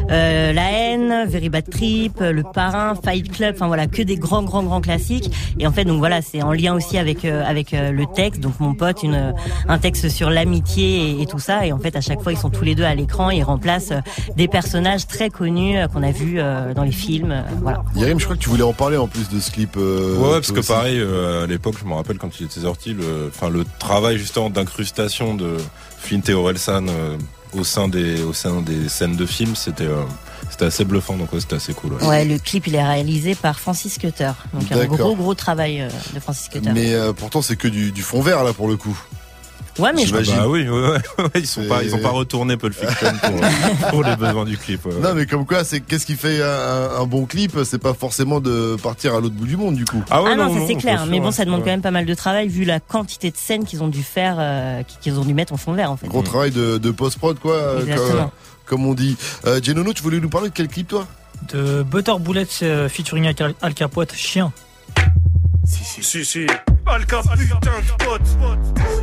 La haine, Very Bad Trip, Le Parrain, Fight Club, enfin voilà, que des grands classiques. Et en fait, donc voilà, c'est en lien aussi avec le texte. Donc mon pote, un texte sur l'amitié et tout ça. Et en fait, à chaque fois, ils sont tous les deux à l'écran et ils remplacent des personnages très connus qu'on a vus dans les films. Voilà. Yerim, je crois que tu voulais en parler en plus de ce clip. Ouais, parce que pareil, à l'époque, je me rappelle quand il était sorti, le travail justement d'incrustation de Flint et Orelsan au sein des scènes de films, c'était assez bluffant, donc ouais, c'était assez cool. Ouais, le clip il est réalisé par Francis Cutter, donc un gros travail de Francis Cutter. Mais pourtant c'est que du fond vert là pour le coup. Ouais, mais bah oui, ils ont pas retourné Pulp Fiction pour les besoins du clip. Ouais. Non, mais comme quoi, qu'est-ce qui fait un bon clip? C'est pas forcément de partir à l'autre bout du monde, du coup. Ah non, ça c'est clair. Mais bon, ça demande quand même pas mal de travail vu la quantité de scènes qu'ils ont dû faire, qu'ils ont dû mettre en fond vert, en fait. Gros travail de post-prod, quoi. Comme on dit. Genono, tu voulais nous parler de quel clip, toi? De Butter Bullets featuring Al Capote, Chien. Si. Al Capote, putain de pote.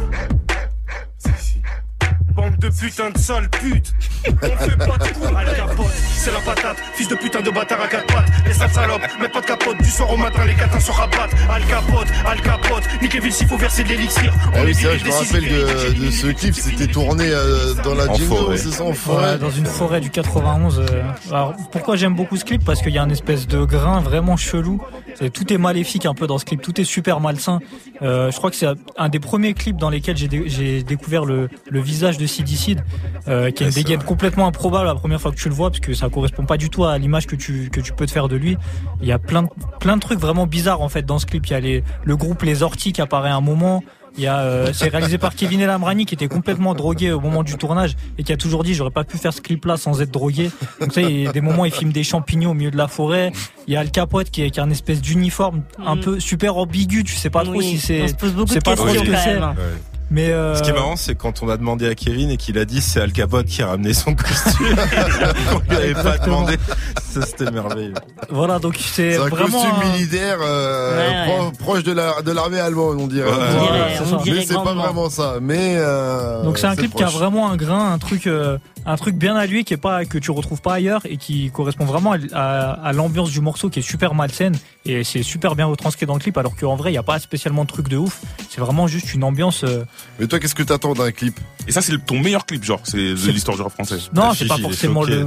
Bande de putain de sales putes. On fait pas de coup. Al Capote, c'est la patate. Fils de putain de bâtard à 4 pattes. Les sales salopes, mettent pas de capote. Du soir au matin, les catins se rabattent. Al Capote, niquez-ville s'il faut verser de l'élixir. Ah oui, c'est vrai, je me rappelle de ce clip. C'était tourné dans la jungle, c'est ça, en forêt. Ouais, dans une forêt du 91. Alors, pourquoi j'aime beaucoup ce clip? Parce qu'il y a un espèce de grain vraiment chelou. Tout est maléfique un peu dans ce clip. Tout est super malsain. Je crois que c'est un des premiers clips dans lesquels j'ai découvert le visage de Sidi Cid, qui a une dégaine complètement improbable la première fois que tu le vois, parce que ça correspond pas du tout à l'image que tu peux te faire de lui. Il y a plein de trucs vraiment bizarres en fait dans ce clip. Il y a le groupe Les Orties qui apparaît à un moment. C'est réalisé par Kevin El Amrani qui était complètement drogué au moment du tournage et qui a toujours dit j'aurais pas pu faire ce clip là sans être drogué. Donc tu sais, il y a des moments il filme des champignons au milieu de la forêt. Il y a Al Capote qui a une espèce d'uniforme un peu super ambigu, tu sais pas trop si c'est, c'est pas trop ce que c'est. Mais ce qui est marrant, c'est quand on a demandé à Kevin et qu'il a dit c'est Al Capote qui a ramené son costume. On lui avait pas demandé. Ça, c'était merveilleux. Voilà, donc c'est un vraiment costume militaire proche de l'armée allemande, on dirait. Mais c'est pas vraiment ça. Mais donc c'est un clip qui a vraiment un grain, un truc bien à lui que tu retrouves pas ailleurs et qui correspond vraiment à l'ambiance du morceau qui est super malsaine et c'est super bien retranscrit dans le clip alors qu'en vrai il y a pas spécialement de truc de ouf, c'est vraiment juste une ambiance. Mais toi qu'est-ce que t'attends d'un clip? Et ça c'est ton meilleur clip genre, c'est de l'histoire du rap français? Non, c'est pas forcément le. Non,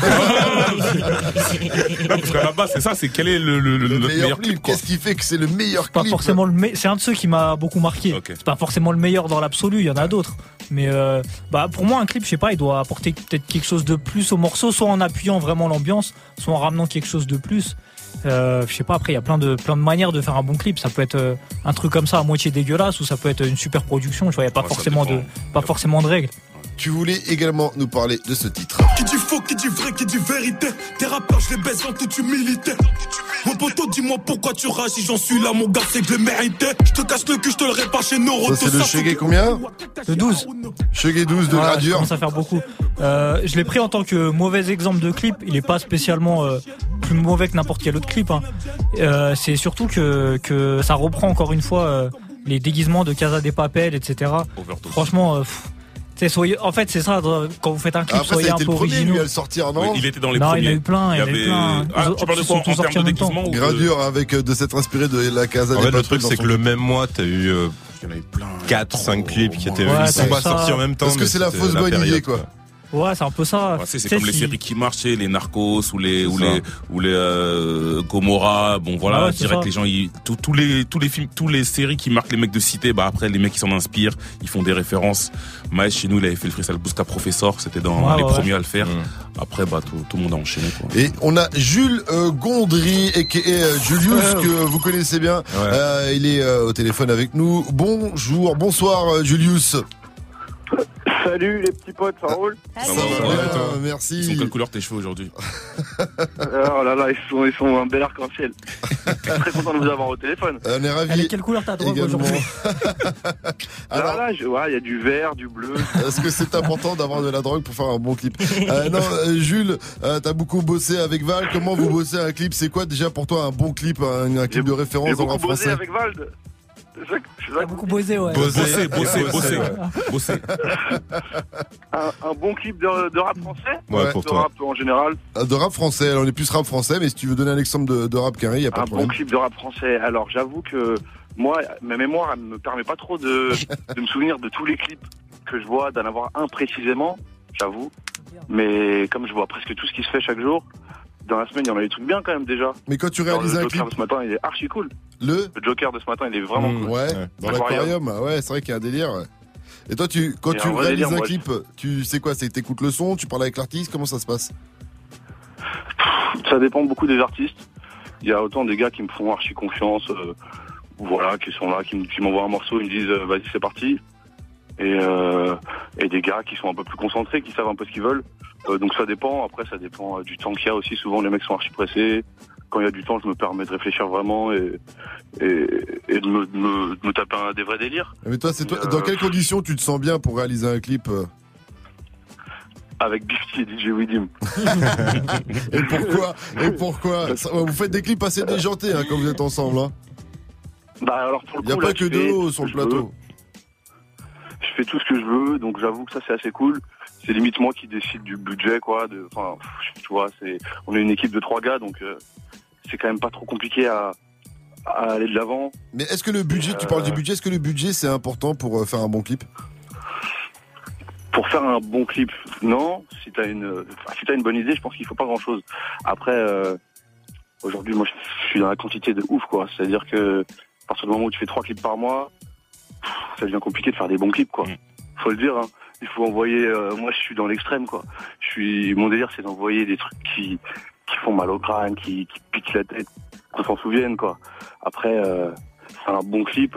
parce qu'à la base c'est ça, c'est quel est le meilleur clip quoi. Qu'est-ce qui fait que c'est le meilleur clip? Pas forcément c'est un de ceux qui m'a beaucoup marqué. Okay. C'est pas forcément le meilleur dans l'absolu, il y en a d'autres. Mais pour moi un clip, je sais pas, il doit apporter peut-être quelque chose de plus au morceau, soit en appuyant vraiment l'ambiance, soit en ramenant quelque chose de plus. Je sais pas, après il y a plein de manières de faire un bon clip. Ça peut être un truc comme ça à moitié dégueulasse ou ça peut être une super production, tu vois, il y a pas forcément de règles. Tu voulais également nous parler de ce titre. Qui dit faux, qui dit vrai, qui dit vérité. Tes rappeurs, je les baisse en toute humilité. Mon poteau, dis-moi pourquoi tu rages. Si j'en suis là, mon gars, c'est que je l'ai mérité. Je te casse le cul, je te le répare chez Noro. Ça, c'est le Chegué combien? Le 12. Chegué 12 de Gradure. Ça commence à faire beaucoup. Je l'ai pris en tant que mauvais exemple de clip. Il est pas spécialement plus mauvais que n'importe quel autre clip. Hein. C'est surtout que ça reprend encore une fois les déguisements de Casa de Papel, etc. Overdose. Franchement. En fait, c'est ça, quand vous faites un clip, soyez un peu originaux. Lui à le sortir, non? Il était dans les premiers. premiers. Il y en a eu plein, tu parles de quoi en termes de déguisement? Gradure avec de s'être inspiré de la Casa de Papel. Le truc, c'est que le même mois, t'as eu 4-5 clips qui étaient pas sortis en même temps. Parce que c'est la fausse bonne idée, quoi. Ouais, c'est un peu ça. Ouais, c'est comme les séries qui marchent, les Narcos ou les Gomorrah. Bon voilà, direct les gens, tous les films, tous les séries qui marquent les mecs de cité. Bah après les mecs qui s'en inspirent, ils font des références. Maes chez nous, il avait fait le Freestyle Booska Professor, c'était dans les premiers à le faire. Après tout le monde a enchaîné quoi. Et on a Jules Gondry aka Julius que vous connaissez bien. Il est au téléphone avec nous. Bonsoir Julius. Salut les petits potes, ça roule? Ça va bien, merci. Ils sont quelle couleur tes cheveux aujourd'hui? Oh là là, ils sont un bel arc-en-ciel. Très content de vous avoir au téléphone. On est ravis. Quelle couleur ta drogue aujourd'hui? Alors là, il y a du vert, du bleu. Est-ce que c'est important d'avoir de la drogue pour faire un bon clip? Non, Jules, t'as beaucoup bossé avec Val. Comment vous bossez un clip? C'est quoi déjà pour toi un bon clip, un clip de référence dans le rap français? J'ai beaucoup bossé avec Val. T'as beaucoup bossé, ouais. Bosser. Un bon clip de rap français? Ouais, pour de toi. rap en général. De rap français, alors on est plus rap français, mais si tu veux donner un exemple de rap carré, y a pas Un de problème. bon clip de rap français. Alors j'avoue que moi, ma mémoire, elle me permet pas trop de me souvenir de tous les clips que je vois, d'en avoir un précisément, j'avoue. Mais comme je vois presque tout ce qui se fait chaque jour, dans la semaine, il y en a des trucs bien quand même déjà. Mais quand tu Genre, réalises un le clip, Joker de ce matin, il est archi cool. le Joker de ce matin, il est vraiment cool. Ouais, dans l'aquarium, ouais, c'est vrai qu'il y a un délire. Ouais. Et toi, quand Il y a tu un vrai réalises délire, un moi, clip, tu sais quoi, c'est que t'écoutes le son, tu parles avec l'artiste, comment ça se passe? Ça dépend beaucoup des artistes. Il y a autant des gars qui me font archi confiance, voilà, qui sont là, qui m'envoient un morceau, ils me disent vas-y c'est parti. Et des gars qui sont un peu plus concentrés, qui savent un peu ce qu'ils veulent. Donc ça dépend. Après ça dépend du temps qu'il y a aussi. Souvent les mecs sont archi pressés. Quand il y a du temps, je me permets de réfléchir vraiment et de me taper des vrais délires. Mais toi, c'est toi. Dans quelles conditions tu te sens bien pour réaliser un clip? Avec Gifty et DJ Widim. Et pourquoi vous faites des clips assez déjantés quand vous êtes ensemble. Hein. Bah alors pour le coup, il n'y a pas que de l'eau sur le plateau. Je fais tout ce que je veux, donc j'avoue que ça c'est assez cool. C'est limite moi qui décide du budget, quoi. Tu vois, on est une équipe de 3 gars, donc c'est quand même pas trop compliqué à aller de l'avant. Mais est-ce que le budget, tu parles du budget, est-ce que le budget c'est important pour faire un bon clip? Pour faire un bon clip, non. Si t'as une bonne idée, je pense qu'il faut pas grand-chose. Après, aujourd'hui, moi, je suis dans la quantité de ouf, quoi. C'est-à-dire que à partir du moment où tu fais 3 clips par mois, ça devient compliqué de faire des bons clips, quoi. Faut le dire. Hein. Il faut envoyer. Moi, je suis dans l'extrême, quoi. Mon délire, c'est d'envoyer des trucs qui font mal au crâne, qui piquent la tête, qu'on s'en souvienne, quoi. Après, faire un bon clip,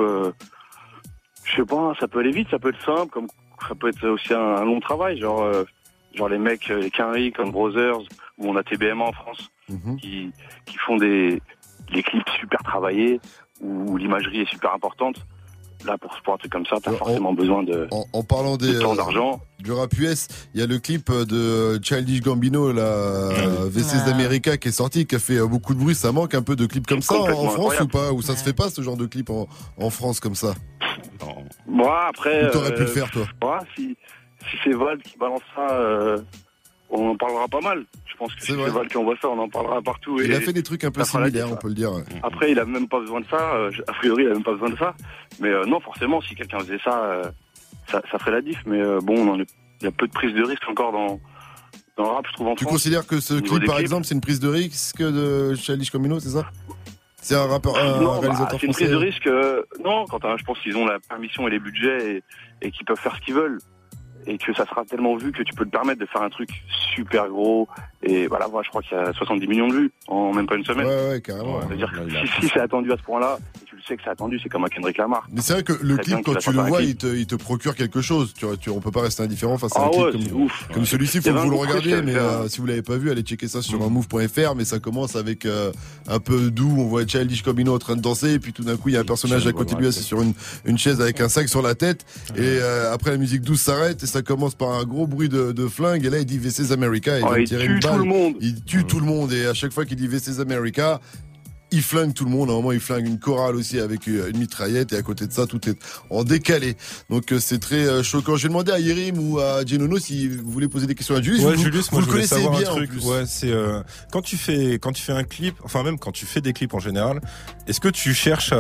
je sais pas, ça peut aller vite, ça peut être simple, comme ça peut être aussi un long travail, genre les mecs, les Quinry, comme Brothers, ou on a TBMA en France, qui font des clips super travaillés, où l'imagerie est super importante. Là, pour un truc comme ça, t'as forcément besoin de parlant de temps, d'argent. Du rap US, il y a le clip de Childish Gambino, VC's d'America, qui est sorti, qui a fait beaucoup de bruit. Ça manque un peu de clips comme ça en France ou pas? Ou ça se fait pas, ce genre de clip en France comme ça? Moi, après. T'aurais pu le faire, toi? Moi, si c'est Val qui balance ça, on en parlera pas mal. Je pense que si c'est Val qui envoie ça, on en parlera partout. Il a fait des trucs un peu similaires, on peut le dire. Après, il a même pas besoin de ça. A priori, il a même pas besoin de ça. Mais non, forcément, si quelqu'un faisait ça, ça ferait la diff. Mais bon, il y a peu de prise de risque encore dans le rap, je trouve, en France. Tu considères que ce clip, par exemple, c'est une prise de risque de Childish Gambino, c'est ça? C'est un rappeur, un réalisateur c'est une français. prise de risque. Non, je pense qu'ils ont la permission et les budgets et qu'ils peuvent faire ce qu'ils veulent. Et que ça sera tellement vu que tu peux te permettre de faire un truc super gros. Et voilà, je crois qu'il y a 70 millions de vues en même pas une semaine. Ouais, carrément. C'est-à-dire que si c'est attendu à ce point-là, et tu le sais que c'est attendu, c'est comme un Kendrick Lamar. Mais c'est vrai que le clip, quand tu le vois, il te procure quelque chose. On peut pas rester indifférent face à un clip comme celui-ci. Il faut que vous le regardiez, mais si vous l'avez pas vu, allez checker ça sur move.fr. Mais ça commence avec un peu doux. On voit Childish Gambino en train de danser, et puis tout d'un coup, il y a un personnage à côté de lui assis sur une chaise avec un sac sur la tête. Et après, la musique douce s'arrête et ça commence par un gros bruit de flingue. Et là, il dit VC's America. Il tue tout le monde. Il tue tout le monde. Et à chaque fois qu'il dit VC's America, il flingue tout le monde. À un moment, il flingue une chorale aussi avec une mitraillette. Et à côté de ça, tout est en décalé. Donc, c'est très choquant. Je vais demander à Yerim ou à Genono si vous voulez poser des questions à Julius. Ouais, Julius, moi, vous je voulais connaissez savoir bien, un truc. en plus. Ouais, c'est quand tu fais un clip, enfin même quand tu fais des clips en général, est-ce que tu cherches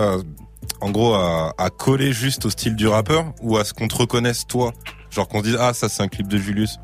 à coller juste au style du rappeur ou à ce qu'on te reconnaisse toi, genre qu'on se dise ça c'est un clip de Julius?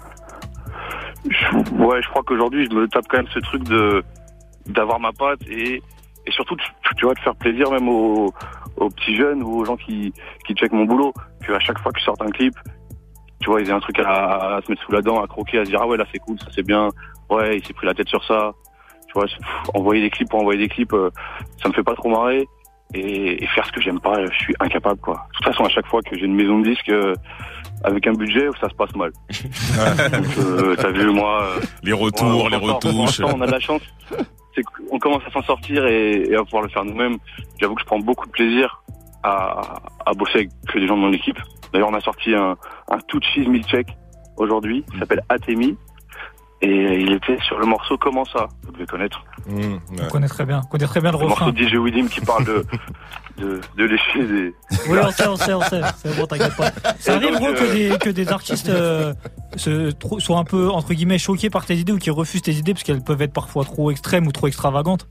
Je crois qu'aujourd'hui je me tape quand même ce truc d'avoir ma patte et surtout tu vois de faire plaisir même aux petits jeunes ou aux gens qui checkent mon boulot, qu'à chaque fois que je sors un clip, tu vois, ils aient un truc à se mettre sous la dent, à croquer, à se dire ah ouais là c'est cool, ça c'est bien, ouais il s'est pris la tête sur ça, tu vois, envoyer des clips pour envoyer des clips, ça me fait pas trop marrer. Et faire ce que j'aime pas, je suis incapable, quoi. De toute façon, à chaque fois que j'ai une maison de disques avec un budget, ça se passe mal. Donc, t'as vu, moi... les retours, les retouches... Pour l'instant, on a de la chance. C'est qu'on commence à s'en sortir et à pouvoir le faire nous-mêmes. J'avoue que je prends beaucoup de plaisir à bosser avec des gens de mon équipe. D'ailleurs, on a sorti un Touchies Milkshake aujourd'hui, qui s'appelle Atemi. Et il était sur le morceau Comment ça? Vous devez connaître. On connaît très bien le refrain. Le morceau de DJ Widim qui parle de lécher des... Oui, on sait. C'est bon, t'inquiète pas. Ça arrive, gros, que des artistes soient un peu, entre guillemets, choqués par tes idées ou qui refusent tes idées parce qu'elles peuvent être parfois trop extrêmes ou trop extravagantes?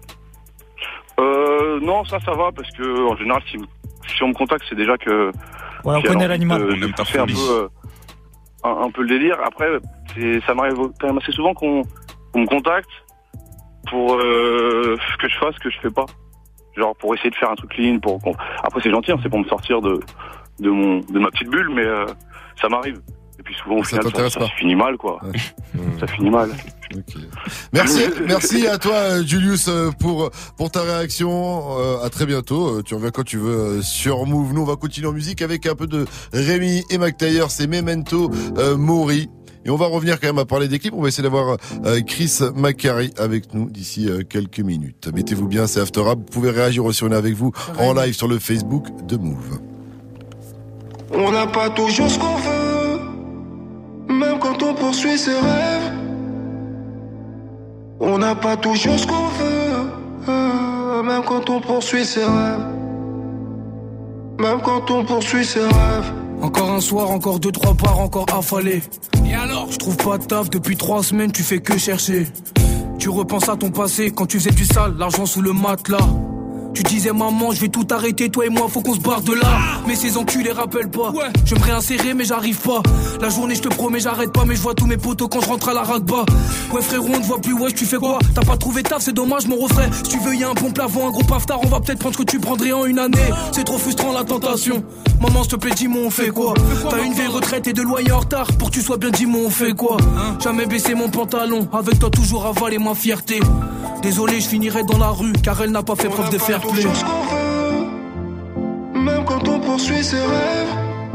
Non, ça va, parce que en général, si on me contacte, c'est déjà que... Ouais, on connaît l'animal. On aime ta folie. Un peu le délire. Après, ça m'arrive quand même assez souvent qu'on me contacte pour que je fasse ce que je fais pas. Genre pour essayer de faire un truc clean. Après, c'est gentil, hein, c'est pour me sortir de ma petite bulle, mais ça m'arrive. Et puis souvent, au final, ça finit mal, quoi. Ouais. Ça finit mal. Okay. Merci à toi, Julius, pour ta réaction. À très bientôt. Tu reviens quand tu veux sur Move. Nous, on va continuer en musique avec un peu de Rémi et McTayer. C'est Memento Mori. Et on va revenir quand même à parler des clips. On va essayer d'avoir Chris Macari avec nous d'ici quelques minutes. Mettez-vous bien, c'est After Rap. Vous pouvez réagir aussi, on est avec vous en live sur le Facebook de Move. On n'a pas toujours ce qu'on veut. Même quand on poursuit ses rêves, on n'a pas toujours ce qu'on veut. Même quand on poursuit ses rêves, même quand on poursuit ses rêves. Encore un soir, encore 2-3 bars, encore affalé. Et alors, je trouve pas de taf depuis 3 semaines, tu fais que chercher. Tu repenses à ton passé quand tu faisais du sale, l'argent sous le matelas. Tu disais maman, je vais tout arrêter, toi et moi, faut qu'on se barre de là. Mais ces enculés rappellent pas. Ouais. Je me réinsérer, mais j'arrive pas. La journée, je te promets, j'arrête pas, mais je vois tous mes potos quand je rentre à la ragba. Ouais, frérot, on te voit plus, ouais, tu fais quoi? T'as pas trouvé taf, c'est dommage, mon refrain. Si tu veux, y'a un bon plafond, un gros paftard, on va peut-être prendre ce que tu prendrais en une année. C'est trop frustrant, la tentation. Maman, s'il te plaît, dis-moi, on fait quoi? T'as une vieille retraite et 2 loyers en retard. Pour que tu sois bien, dis-moi, on fait quoi? Jamais baisser mon pantalon, avec toi toujours avaler ma fierté. Désolé, je finirai dans la rue, car elle n'a pas fait preuve de fair play. Même quand on poursuit ses rêves,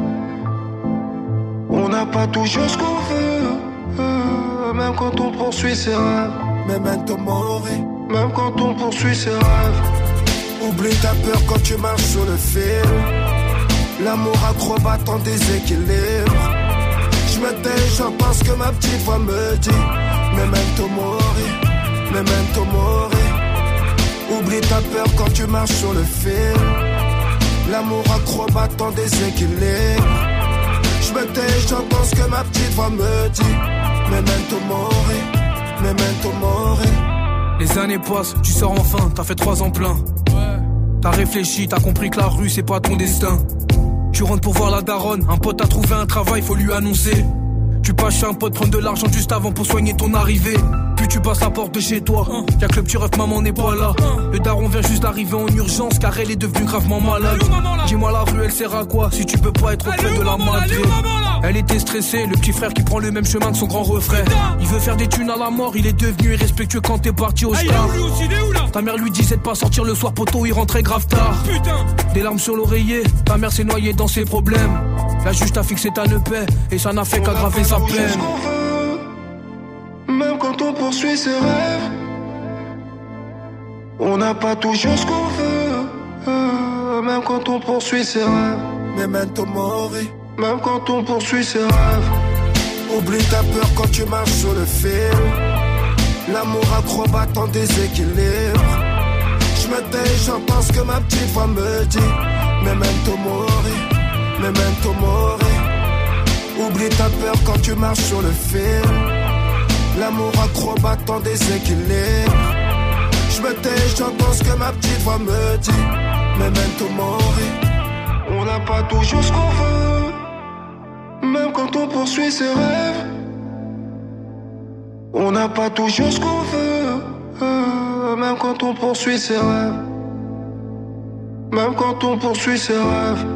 on n'a pas toujours ce qu'on veut. Même quand on poursuit ses rêves, Memento Mori. Même quand on poursuit ses rêves, oublie ta peur quand tu marches sur le fil. L'amour acrobate en déséquilibre. Je me tais, j'en pense que ma petite voix me dit Memento Mori, Memento Mori. Oublie ta peur quand tu marches sur le fil. L'amour acrobate en déséquilibre. Je me tais, j'entends ce que ma petite voix me dit Memento Mori, Memento Mori. Les années passent, tu sors enfin, t'as fait 3 ans plein. T'as réfléchi, t'as compris que la rue c'est pas ton destin. Tu rentres pour voir la daronne, un pote a trouvé un travail, faut lui annoncer. Tu passes chez un pote prendre de l'argent juste avant pour soigner ton arrivée. Puis tu passes la porte de chez toi. Y'a que le petit ref, maman n'est pas là. Le daron vient juste d'arriver en urgence car elle est devenue gravement malade. Dis-moi la rue elle sert à quoi si tu peux pas être auprès de la madré. Elle était stressée, le petit frère qui prend le même chemin que son grand refrain. Il veut faire des thunes à la mort, il est devenu irrespectueux quand t'es parti au star. Ta mère lui disait de pas sortir le soir, poteau, il rentrait grave tard. Des larmes sur l'oreiller, ta mère s'est noyée dans ses problèmes. La juge t'a fixé ta nepaix et ça n'a fait qu'aggraver sa peine. Même quand on poursuit ses rêves, on n'a pas toujours ce qu'on veut. Même quand on poursuit ses rêves, Memento Mori. Même quand on poursuit ses rêves, oublie ta peur quand tu marches sur le fil. L'amour acrobate en déséquilibre. Je me tais, j'entends ce que ma petite voix me dit Memento Mori, Memento Mori. Oublie ta peur quand tu marches sur le fil. L'amour acrobate en déséquilibre. Je me tais, j'entends ce que ma petite voix me dit Memento Mori. On n'a pas toujours ce qu'on veut. Même quand on poursuit ses rêves, on n'a pas toujours ce qu'on veut. Même quand on poursuit ses rêves, même quand on poursuit ses rêves.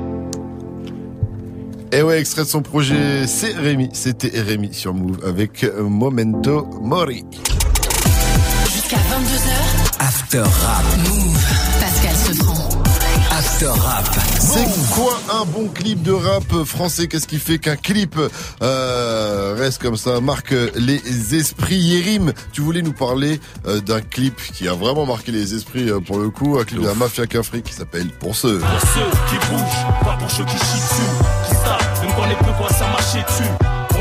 Et ouais, extrait de son projet, c'est Rémi. C'était Rémi sur Move avec Memento Mori. Jusqu'à 22h. After Rap. Move. Pascal Sefranc. After Rap. C'est quoi un bon clip de rap français? Qu'est-ce qui fait qu'un clip reste comme ça, marque les esprits? Yérim, tu voulais nous parler d'un clip qui a vraiment marqué les esprits pour le coup, un clip de la Mafia Cafri qui s'appelle Pour ceux. Pour ceux qui bougent, pas pour ceux qui chient dessus, qui savent, même quand on est peu quoi ça marcher dessus. Pour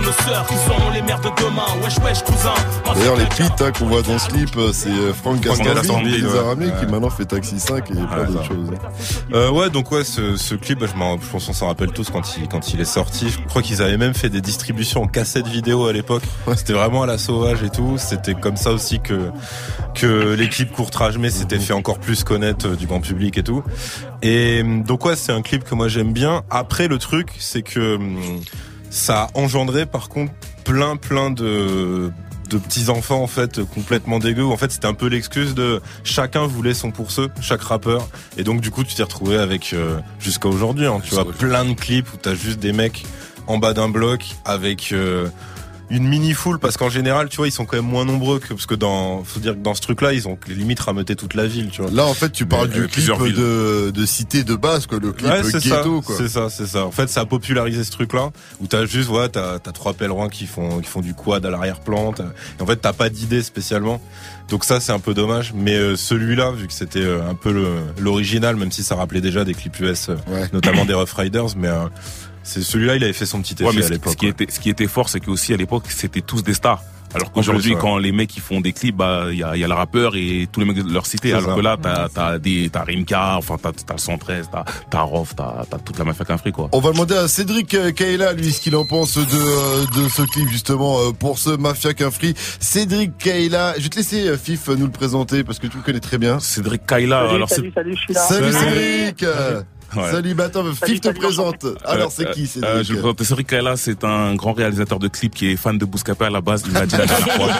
nos sœurs qui seront les mères de demain. Wesh wesh cousin. D'ailleurs les feats qu'on voit dans ce clip, c'est Franck Gastambi qui nous a ramené, qui maintenant fait Taxi 5 et plein d'autres choses. Ouais, donc ouais, ce clip, je pense qu'on s'en rappelle tous quand il est sorti. Je crois qu'ils avaient même fait des distributions en cassette vidéo à l'époque. C'était vraiment à la sauvage et tout. C'était comme ça aussi que l'équipe Courtrage Mais s'était fait encore plus connaître du grand public et tout. Et donc ouais, c'est un clip que moi j'aime bien. Après, le truc, c'est que ça a engendré par contre plein de petits enfants en fait complètement dégueux. En fait, c'était un peu l'excuse de chacun voulait son pour ceux, chaque rappeur. Et donc du coup, tu t'es retrouvé avec jusqu'à aujourd'hui, hein, tu vois, plein de clips où t'as juste des mecs en bas d'un bloc avec une mini foule, parce qu'en général, tu vois, ils sont quand même moins nombreux parce que faut dire que dans ce truc-là, ils ont limite rameuté toute la ville, tu vois. Là, en fait, tu parles du clip de cité de base, quoi, le clip ghetto, quoi. C'est ça. En fait, ça a popularisé ce truc-là, où t'as juste, voilà, t'as trois pèlerins qui font du quad à l'arrière-plan, et en fait, t'as pas d'idée spécialement. Donc ça, c'est un peu dommage, mais celui-là, vu que c'était un peu l'original, même si ça rappelait déjà des clips US, notamment des Rough Riders, mais c'est celui-là, il avait fait son petit effet à l'époque. Ce qui était fort, c'est qu'aussi à l'époque, c'était tous des stars. Alors qu'aujourd'hui, quand les mecs ils font des clips, bah il y a le rappeur et tous les mecs de leur cité. Alors que là, t'as Rimka, enfin t'as le 113, t'as Rof, t'as toute la mafia Quinfri, quoi. On va demander à Cédric Kaila, lui, ce qu'il en pense de ce clip justement pour ce Mafia Quinfri. Cédric Kaila, je vais te laisser Fif nous le présenter parce que tu le connais très bien. Cédric Kaila. Salut, je suis là. Salut Cédric. Ouais. Salut, Fif te présente. Alors c'est qui Cédric? Je le présente. Cédric Kaila, c'est un grand réalisateur de clips qui est fan de Bouscapé à la base. Il m'a dit la dernière fois.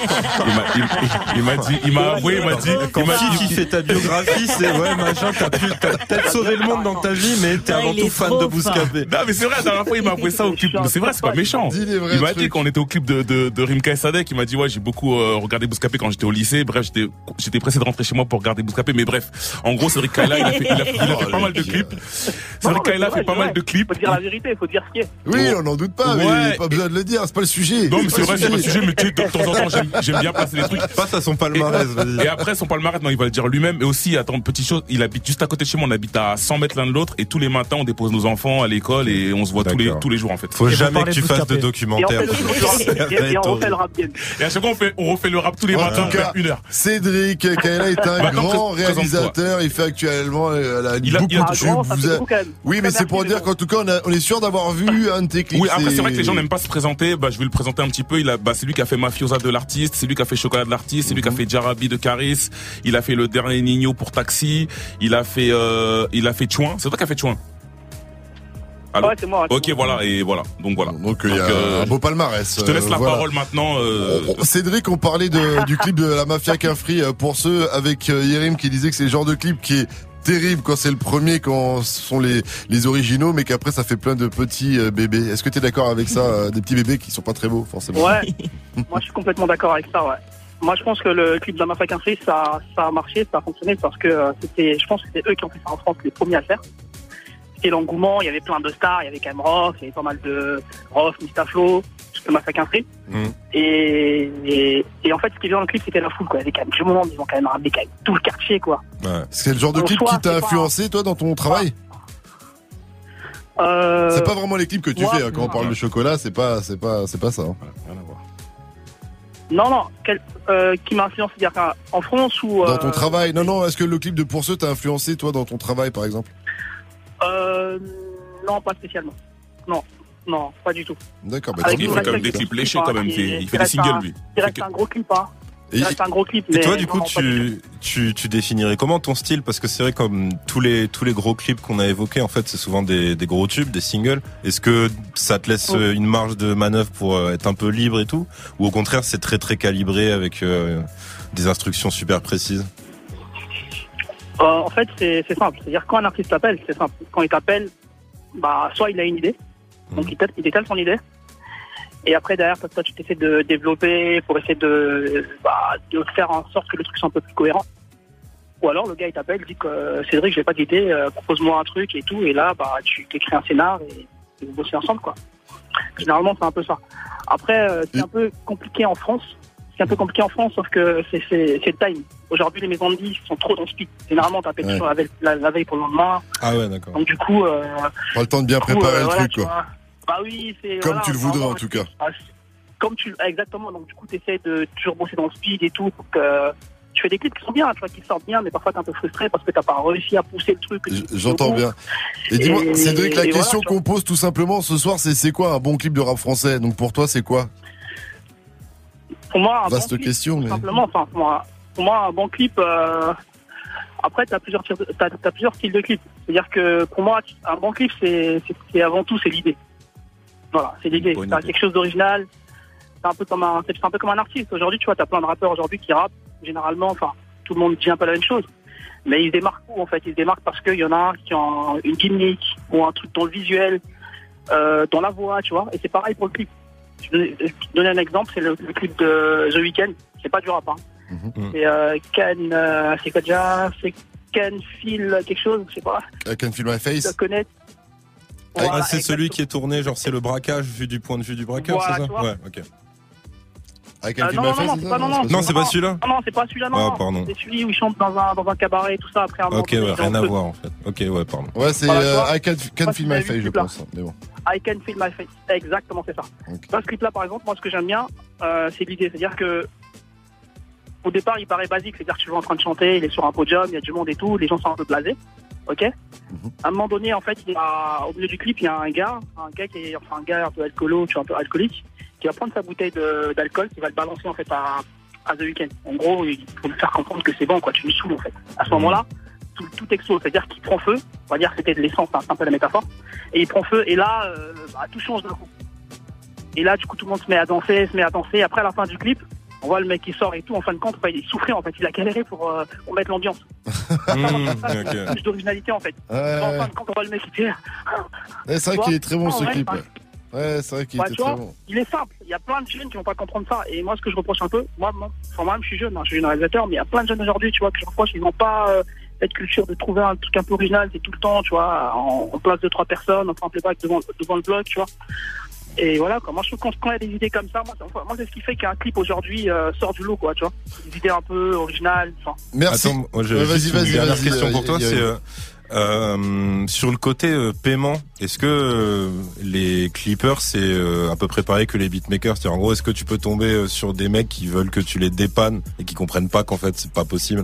Il m'a avoué, quand Fif fait ta biographie, c'est ouais machin, t'as peut-être sauvé le monde dans ta vie, mais t'es avant tout fan de Bouscapé. Non mais c'est vrai, la dernière fois il m'a avoué ça au clip. C'est vrai, c'est pas méchant. Il m'a dit qu'on était au clip de Rimka et Sadek, il m'a dit ouais, j'ai beaucoup regardé Bouscapé quand j'étais au lycée. Bref, j'étais pressé de rentrer chez moi pour regarder Bouscapé, mais bref, en gros Cédric Kaila il a fait pas mal de clips. Cédric Kaila fait pas mal de clips. Faut dire la vérité, faut dire ce qui est. Oui, on n'en doute pas, mais pas besoin de le dire, c'est pas le sujet. Non, mais c'est vrai, c'est pas le sujet, mais tu sais, de temps en temps, j'aime bien placer les trucs. Passe à son palmarès, vas-y. Et après, son palmarès, non, il va le dire lui-même. Et aussi, attends, petite chose, il habite juste à côté de chez moi, on habite à 100 mètres l'un de l'autre, et tous les matins, on dépose nos enfants à l'école, et on se voit tous les jours, en fait. Faut jamais que tu fasses de documentaire. Et on refait le rap bien. Et à chaque fois, on refait le rap tous les matins, une heure. Cédric Kaila est un grand réalisateur, il fait actuellement Oui, mais c'est pour dire qu'en tout cas, on est sûr d'avoir vu un de tes clips. Oui, après, c'est vrai que les gens n'aiment pas se présenter. Bah, je vais le présenter un petit peu. C'est lui qui a fait Mafiosa de l'artiste. C'est lui qui a fait Chocolat de l'artiste. C'est lui qui a fait Jarabi de Caris. Il a fait le dernier Nino pour Taxi. Il a fait Chouin. C'est toi qui a fait Chouin. Ouais, c'est moi. Ok, voilà, et voilà. Donc voilà. Donc il y a un beau palmarès. Je te laisse la parole maintenant. Cédric, on parlait du clip de la Mafia Quinfri pour ceux avec Yerim qui disait que c'est le genre de clip qui est terrible quand c'est le premier, quand ce sont les originaux, mais qu'après ça fait plein de petits bébés. Est-ce que tu es d'accord avec ça, des petits bébés qui sont pas très beaux forcément? Ouais. Moi je suis complètement d'accord avec ça, ouais. Moi je pense que le clip de la Mafia Quinfri ça a marché, ça a fonctionné parce que je pense que c'était eux qui ont fait ça en France les premiers à le faire. C'était l'engouement, il y avait plein de stars, il y avait quand même Rof, il y avait pas mal de Rof, Mistaflo, le Mafia Quinfri. Et en fait, ce qui est bien dans le clip, c'était la foule, quoi. Il y avait quand même du monde, ils ont quand même ramené tout le quartier, quoi. Ouais. C'est le genre de clip qui t'a influencé, toi, dans ton travail? C'est pas vraiment les clips que tu fais, hein. Quand on parle de chocolat, c'est pas ça, hein. Rien à voir. Non, qui m'a influencé, c'est-à-dire en France ou... Dans ton travail? Non, est-ce que le clip de Pour ceux t'a influencé, toi, dans ton travail, par exemple? Non, pas spécialement. Non, pas du tout. D'accord, il fait quand même des clips léchés quand même. Il fait des singles, lui. Il reste un gros clip, hein. C'est un gros clip. Et toi, du coup, tu définirais comment ton style? Parce que c'est vrai, comme tous les gros clips qu'on a évoqués, en fait, c'est souvent des gros tubes, des singles. Est-ce que ça te laisse une marge de manœuvre pour être un peu libre et tout? Ou au contraire, c'est très très calibré avec des instructions super précises? En fait, c'est simple. C'est-à-dire, quand un artiste t'appelle, c'est simple. Quand il t'appelle, bah, soit il a une idée, donc il détale son idée, et après, derrière, toi, tu t'essaies de développer pour essayer de faire en sorte que le truc soit un peu plus cohérent. Ou alors, le gars, il t'appelle, il dit que Cédric, j'ai pas d'idée, propose-moi un truc et tout, et là, bah, tu t'écris un scénar et vous bossez ensemble, quoi. Généralement, c'est un peu ça. Après, c'est un peu compliqué en France. Sauf que c'est le time. Aujourd'hui, les maisons de disques sont trop dans le speed. Généralement, t'appelles toujours la veille pour le lendemain. Ah ouais, d'accord. Donc du coup... pas le temps de bien préparer le truc, quoi. Bah oui, c'est... Comme tu le voudrais, en tout cas. Exactement, donc du coup, tu essaies de toujours bosser dans le speed et tout, pour que tu fais des clips qui sont bien, tu vois, qui sortent bien, mais parfois t'es un peu frustré parce que t'as pas réussi à pousser le truc. J'entends bien. Et dis-moi, Cédric, la question voilà, qu'on pose tout simplement ce soir, c'est quoi un bon clip de rap français? Donc pour toi, c'est quoi? Pour moi, un vaste bon clip, question, tout mais simplement, enfin, pour moi, un bon clip, après, t'as plusieurs styles de clips. C'est-à-dire que pour moi, un bon clip, c'est avant tout, c'est l'idée. Voilà, c'est l'idée. T'as quelque chose d'original. C'est un peu comme un artiste. Aujourd'hui, tu vois, t'as plein de rappeurs aujourd'hui qui rappent. Généralement, enfin, tout le monde dit un peu la même chose. Mais ils se démarquent où, en fait? Ils se démarquent parce qu'il y en a qui ont une gimmick ou un truc dans le visuel, dans la voix, tu vois. Et c'est pareil pour le clip. Je vais te donner un exemple, c'est le clip de The Weeknd. C'est pas du rap, hein. C'est c'est quoi déjà? C'est Can Feel quelque chose, je sais pas. Can Feel My Face. Tu le connais? Voilà, c'est celui qui est tourné, genre c'est le braquage vu du point de vue du braqueur, voilà, c'est ça? Ouais, ok. Non, c'est pas celui-là. Non, c'est pas celui-là, non. Pardon. C'est celui où il chante dans un cabaret et tout ça après un moment. Ok, ouais, rien à voir en fait. Ok, ouais, pardon. Ouais, c'est I Can Feel My Face, je pense. Mais bon. I Can Feel My Face, exactement, c'est ça. Okay. Dans ce clip-là, par exemple, moi, ce que j'aime bien, c'est l'idée. C'est-à-dire que au départ, il paraît basique. C'est-à-dire que tu es en train de chanter, il est sur un podium, il y a du monde et tout, les gens sont un peu blasés. Ok. À un moment donné, en fait, au milieu du clip, il y a un gars qui est, un gars un peu alcoolo, tu vois, un peu alcoolique, qui va prendre sa bouteille d'alcool, qui va le balancer en fait à The Weeknd. En gros, il faut lui faire comprendre que c'est bon, quoi. Tu me saoules en fait. À ce moment-là, tout explose, c'est-à-dire qu'il prend feu. On va dire que c'était de l'essence, c'est un peu la métaphore. Et il prend feu, et là, tout change d'un coup. Et là, du coup, tout le monde se met à danser. Après, à la fin du clip, on voit le mec qui sort et tout. En fin de compte, il est souffré en fait. Il a galéré pour mettre l'ambiance. C'est plus d'originalité en fait. En fin de compte, on voit le mec qui tire. C'est vrai qu'il est très bon ce clip. Ouais, c'est vrai qu'il était très bon. Il est simple. Il y a plein de jeunes qui vont pas comprendre ça. Et moi, ce que je reproche un peu, moi-même, je suis jeune, je suis jeune réalisateur, mais il y a plein de jeunes aujourd'hui, tu vois, que je reproche, ils n'ont pas cette culture de trouver un truc un peu original. C'est tout le temps, tu vois, on place 2-3 personnes, on prend un playback devant le bloc, tu vois. Et voilà, quoi. Moi, je trouve quand il y a des idées comme ça, moi, c'est ce qui fait qu'un clip aujourd'hui sort du lot, quoi, tu vois. Des idées un peu originales. Merci. Attends, vas-y. Dernière question pour toi, c'est sur le côté paiement, est-ce que les clippers c'est à peu près pareil que les beatmakers? C'est-à-dire, en gros, est-ce que tu peux tomber sur des mecs qui veulent que tu les dépannes et qui comprennent pas qu'en fait c'est pas possible?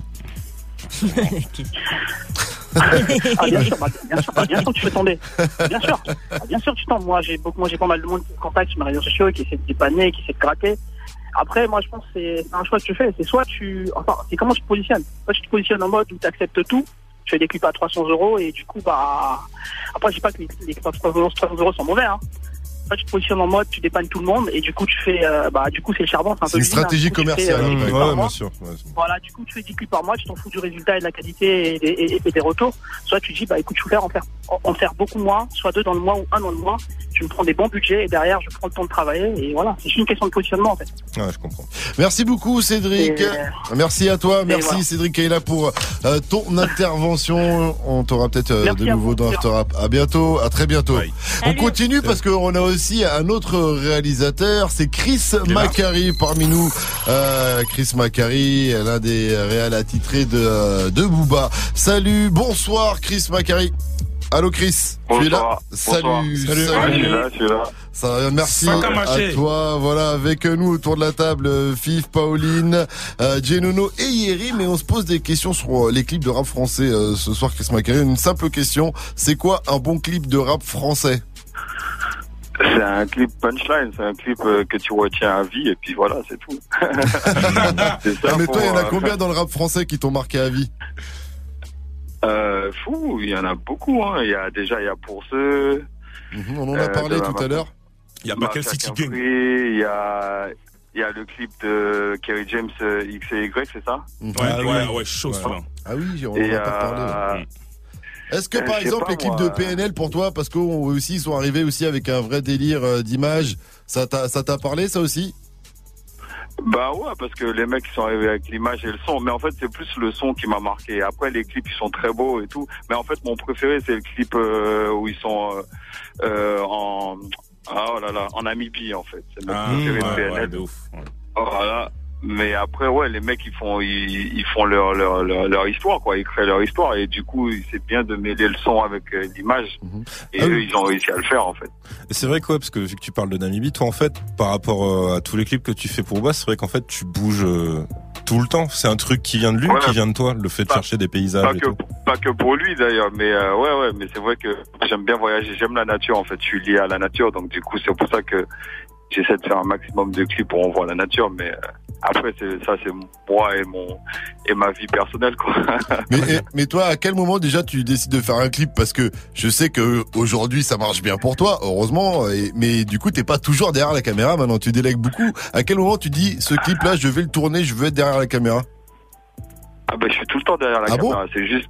Bien sûr, tu fais tomber. Bien sûr, tu tombes. Moi, j'ai pas mal de monde qui me contacte sur mes réseaux sociaux, qui essaie de dépanner, qui essaie de gratter. Après, moi, je pense que c'est un choix que tu fais. C'est c'est comment tu te positionnes. Soit tu te positionnes en mode où tu acceptes tout. Tu fais des clips à 300 € et du coup, après, je dis pas que les clips à 300 € sont mauvais, hein. Après, tu te positionnes en mode, tu dépannes tout le monde et du coup, tu fais, du coup, c'est le charbon, c'est un peu. C'est une stratégie commerciale. Ouais, bien sûr. Voilà, du coup, tu fais 10 clips par mois, tu t'en fous du résultat et de la qualité et des retours. Soit tu dis, écoute, je préfère en faire beaucoup moins, soit 2 dans le mois ou 1 dans le mois. Tu me prends des bons budgets et derrière, je prends le temps de travailler et voilà. C'est juste une question de positionnement, en fait. Ouais, je comprends. Merci beaucoup, Cédric. Merci à toi. Merci, voilà. Cédric Kayla, pour ton intervention. On t'aura peut-être de nouveau dans After Rap. À bientôt. À très bientôt. Bye. On continue parce qu'on a aussi un autre réalisateur. C'est Chris Macari parmi nous. Chris Macari, l'un des réals attitrés de Booba. Salut. Bonsoir, Chris Macari. Allô Chris, tu es là? Salut. Je suis là. Ça va, merci à toi. Voilà, avec nous autour de la table, Fif, Pauline, Genono et Yeri. Mais on se pose des questions sur les clips de rap français ce soir, Chris Macari. Une simple question, c'est quoi un bon clip de rap français? C'est un clip punchline, c'est un clip que tu retiens à vie et puis voilà, c'est tout. C'est ça. Mais toi, il y en a combien dans le rap français qui t'ont marqué à vie? Il y en a beaucoup, hein. Il y a Pour ceux. On en a parlé tout à l'heure. Il y a Michael City Gang. Il y a le clip de Kerry James X et Y, c'est ça? Ouais, chaud celui-là. Ah oui, on en a pas parlé. Est-ce que par exemple les clips de PNL pour toi, parce qu'eux aussi ils sont arrivés aussi avec un vrai délire d'image, ça t'a parlé ça aussi? Bah ouais, parce que les mecs ils sont arrivés avec l'image et le son, mais en fait c'est plus le son qui m'a marqué. Après les clips ils sont très beaux et tout, mais en fait mon préféré c'est le clip où ils sont en Namibie en fait. C'est mon préféré de PNL. De ouf. Voilà. Mais après, ouais, les mecs, ils font leur histoire, quoi. Ils créent leur histoire. Et du coup, c'est bien de mêler le son avec l'image. Et eux, ils ont réussi à le faire, en fait. Et c'est vrai quoi, parce que vu que tu parles de Namibie, toi, en fait, par rapport à tous les clips que tu fais pour Booba, c'est vrai qu'en fait, tu bouges tout le temps. C'est un truc qui vient de lui ou qui vient de toi, le fait de chercher des paysages pas que pour lui, d'ailleurs. Mais ouais, mais c'est vrai que j'aime bien voyager. J'aime la nature, en fait. Je suis lié à la nature. Donc, du coup, c'est pour ça que j'essaie de faire un maximum de clips où on voit la nature. Mais après, c'est moi et ma vie personnelle, quoi. mais toi, à quel moment déjà tu décides de faire un clip? Parce que je sais que aujourd'hui ça marche bien pour toi, heureusement. Mais du coup, t'es pas toujours derrière la caméra. Maintenant, tu délègues beaucoup. À quel moment tu dis ce clip-là, je vais le tourner, je veux être derrière la caméra? Ah ben, je suis tout le temps derrière la caméra. C'est juste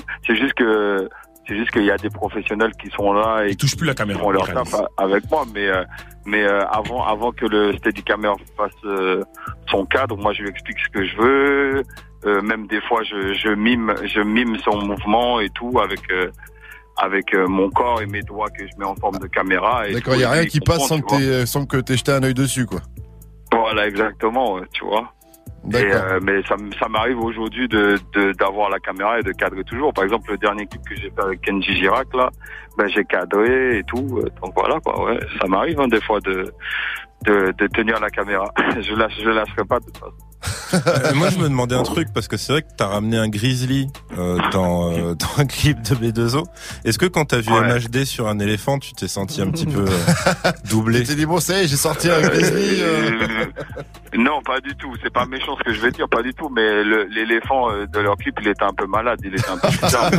qu'il y a des professionnels qui sont là et qui touchent plus la caméra, qui font leur taf avec moi, mais avant que le Steadicammer fasse son cadre, moi je lui explique ce que je veux. Même des fois je mime son mouvement et tout avec mon corps et mes doigts que je mets en forme de caméra. D'accord, il y a rien qui passe sans que t'aies jeté un œil dessus, quoi. Voilà, exactement, tu vois. Mais ça m'arrive aujourd'hui d'avoir la caméra et de cadrer toujours. Par exemple, le dernier clip que j'ai fait avec Kenji Girac, là, ben j'ai cadré et tout. Donc voilà, quoi. Ouais, ça m'arrive des fois de tenir la caméra. Je lâcherai pas de toute façon. Moi, je me demandais un truc parce que c'est vrai que t'as ramené un grizzly dans un clip de B2O. Est-ce que quand t'as vu MHD sur un éléphant, tu t'es senti un petit peu doublé? Tu t'es dit bon, ça y est, j'ai sorti un grizzly. Non, pas du tout. C'est pas méchant ce que je vais dire, pas du tout. Mais l'éléphant de leur clip, il était un peu malade, il était un peu bizarre.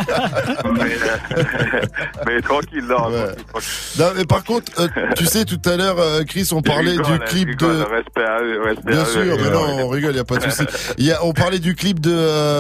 mais tranquille, là. Ouais. Non, mais par contre, tu sais, tout à l'heure, Chris, on parlait du clip de. Respect à eux. Bien sûr, mais non, on rigole, y a pas de souci. On parlait du clip de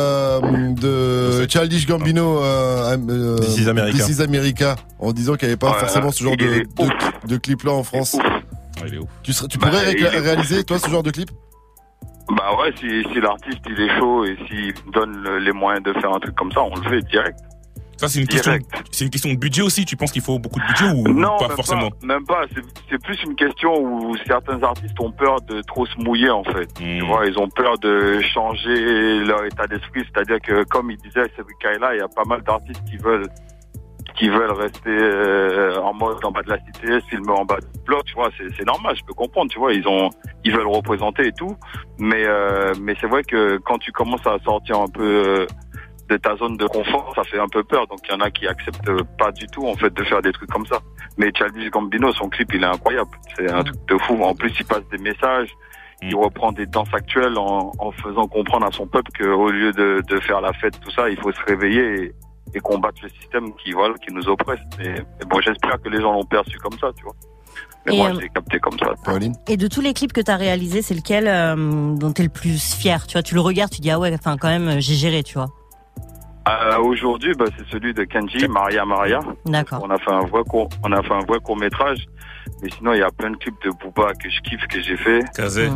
Childish Gambino, This is America, en disant qu'il n'y avait pas forcément ce genre de clip-là en France. Il est ouf. Tu pourrais réaliser, toi, ce genre de clip? Bah ouais, si l'artiste il est chaud et s'il donne les moyens de faire un truc comme ça, on le fait direct. Ça, c'est une question de budget aussi. Tu penses qu'il faut beaucoup de budget ou non, pas forcément? Même pas. C'est plus une question où certains artistes ont peur de trop se mouiller, en fait. Tu vois, ils ont peur de changer leur état d'esprit. C'est-à-dire que, comme il disait, Cédric Kaila, il y a pas mal d'artistes qui veulent rester en mode en bas de la cité, filmer en bas du bloc, tu vois, c'est normal, je peux comprendre, tu vois, ils veulent représenter et tout, mais c'est vrai que quand tu commences à sortir un peu de ta zone de confort, ça fait un peu peur, donc il y en a qui acceptent pas du tout, en fait, de faire des trucs comme ça. Mais Childish Gambino, son clip, il est incroyable, c'est un truc de fou. En plus, il passe des messages, il reprend des danses actuelles en faisant comprendre à son peuple qu'au lieu de faire la fête, tout ça, il faut se réveiller et combattre le système qui nous oppresse. Mais bon, j'espère que les gens l'ont perçu comme ça, tu vois. Mais moi, je l'ai capté comme ça. Et de tous les clips que t'as réalisés, c'est lequel dont t'es le plus fier? Tu vois, tu le regardes, tu dis ah ouais, enfin quand même, j'ai géré, tu vois. Aujourd'hui, c'est celui de Kenji, Maria. D'accord. On a fait un vrai court métrage. Mais sinon, il y a plein de clips de Booba que je kiffe, que j'ai fait. Kazé.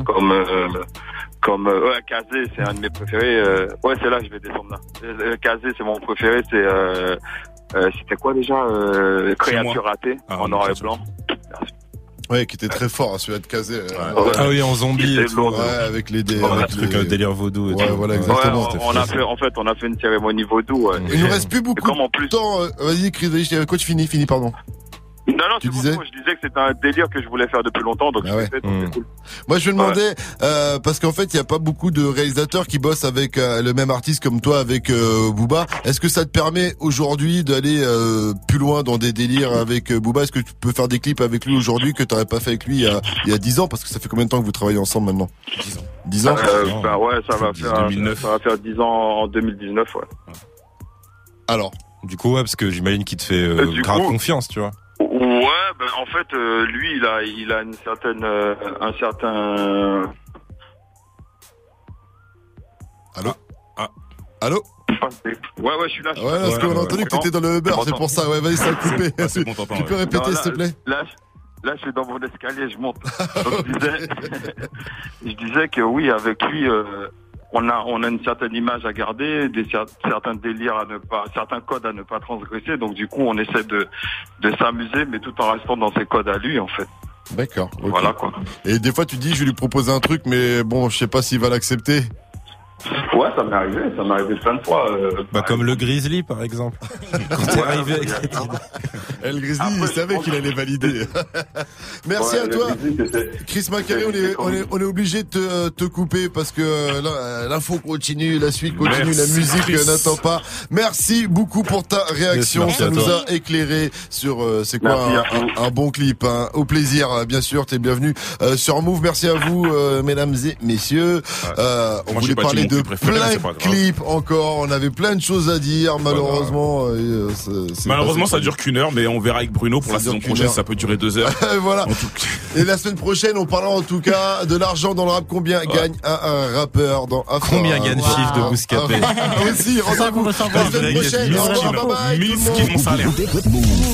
Comme Kazé, c'est un de mes préférés. Ouais, c'est là, je vais descendre là. Kazé, c'est mon préféré. C'était quoi déjà? Créature ratée, en noir et blanc. Ouais, qui était très fort, celui-là de Kazé. Ah oui, en zombie et tout. Ouais, avec les délire vaudou. Ouais, voilà, exactement. Ouais, on a fait une cérémonie vaudou. Ouais. Il nous reste plus beaucoup de temps. Vas-y, Chris, coach, finis, pardon. Non, tu disais? Je disais que c'était un délire que je voulais faire depuis longtemps, donc c'est cool. Moi, je me demandais, parce qu'en fait, il n'y a pas beaucoup de réalisateurs qui bossent avec le même artiste comme toi, avec Booba. Est-ce que ça te permet aujourd'hui d'aller plus loin dans des délires avec Booba? Est-ce que tu peux faire des clips avec lui aujourd'hui que tu n'aurais pas fait avec lui il y a 10 ans? Parce que ça fait combien de temps que vous travaillez ensemble maintenant? 10 ans? Ouais, ça va faire 10 ans en 2019, ouais. Alors? Du coup, ouais, parce que j'imagine qu'il te fait grave confiance, tu vois. Ouais, en fait, lui, il a un certain. Allô? Allô? Ouais, je suis là. Ouais, parce qu'on a entendu que t'étais dans le Uber, c'est pour ça. Ouais, vas-y, ça a coupé. Tu peux répéter, s'il te plaît? Là, je suis dans mon escalier, je monte. Donc, je disais que oui, avec lui, on a une certaine image à garder, certains délires certains codes à ne pas transgresser. Donc du coup, on essaie de s'amuser, mais tout en restant dans ses codes à lui, en fait. D'accord. Okay. Voilà quoi. Et des fois tu dis je vais lui proposer un truc mais bon je sais pas s'il va l'accepter. Ouais, ça m'est arrivé plein de fois. Comme le Grizzly par exemple. Quand t'es arrivé avec cette idée. Le Grizzly, il savait qu'il allait valider. Merci à toi. Chris Macari, on est obligé de te couper parce que l'info continue, la suite continue, Merci, la musique Chris. n'attend pas. Merci beaucoup pour ta réaction. Merci Ça nous toi. a éclairé sur c'est quoi un bon clip. Hein. Au plaisir, bien sûr, t'es bienvenu sur Move. Merci à vous, mesdames et messieurs. On Moi, voulait j'ai pas dit parler mon de clip préféré, mais plein c'est pas de grave. clips encore. On avait plein de choses à dire. Malheureusement, Malheureusement, ça dure qu'une heure, mais on verra avec Bruno pour la saison prochaine, ça peut durer 2 heures. Voilà. En tout cas. Et la semaine prochaine, on parlera en tout cas de l'argent dans le rap. Combien gagne un rappeur dans Afro? Combien gagne Fif de Bouscapé? Aussi, rendez-vous la semaine prochaine. Au revoir, bye bye, tout le monde. Miskin, mon salaire.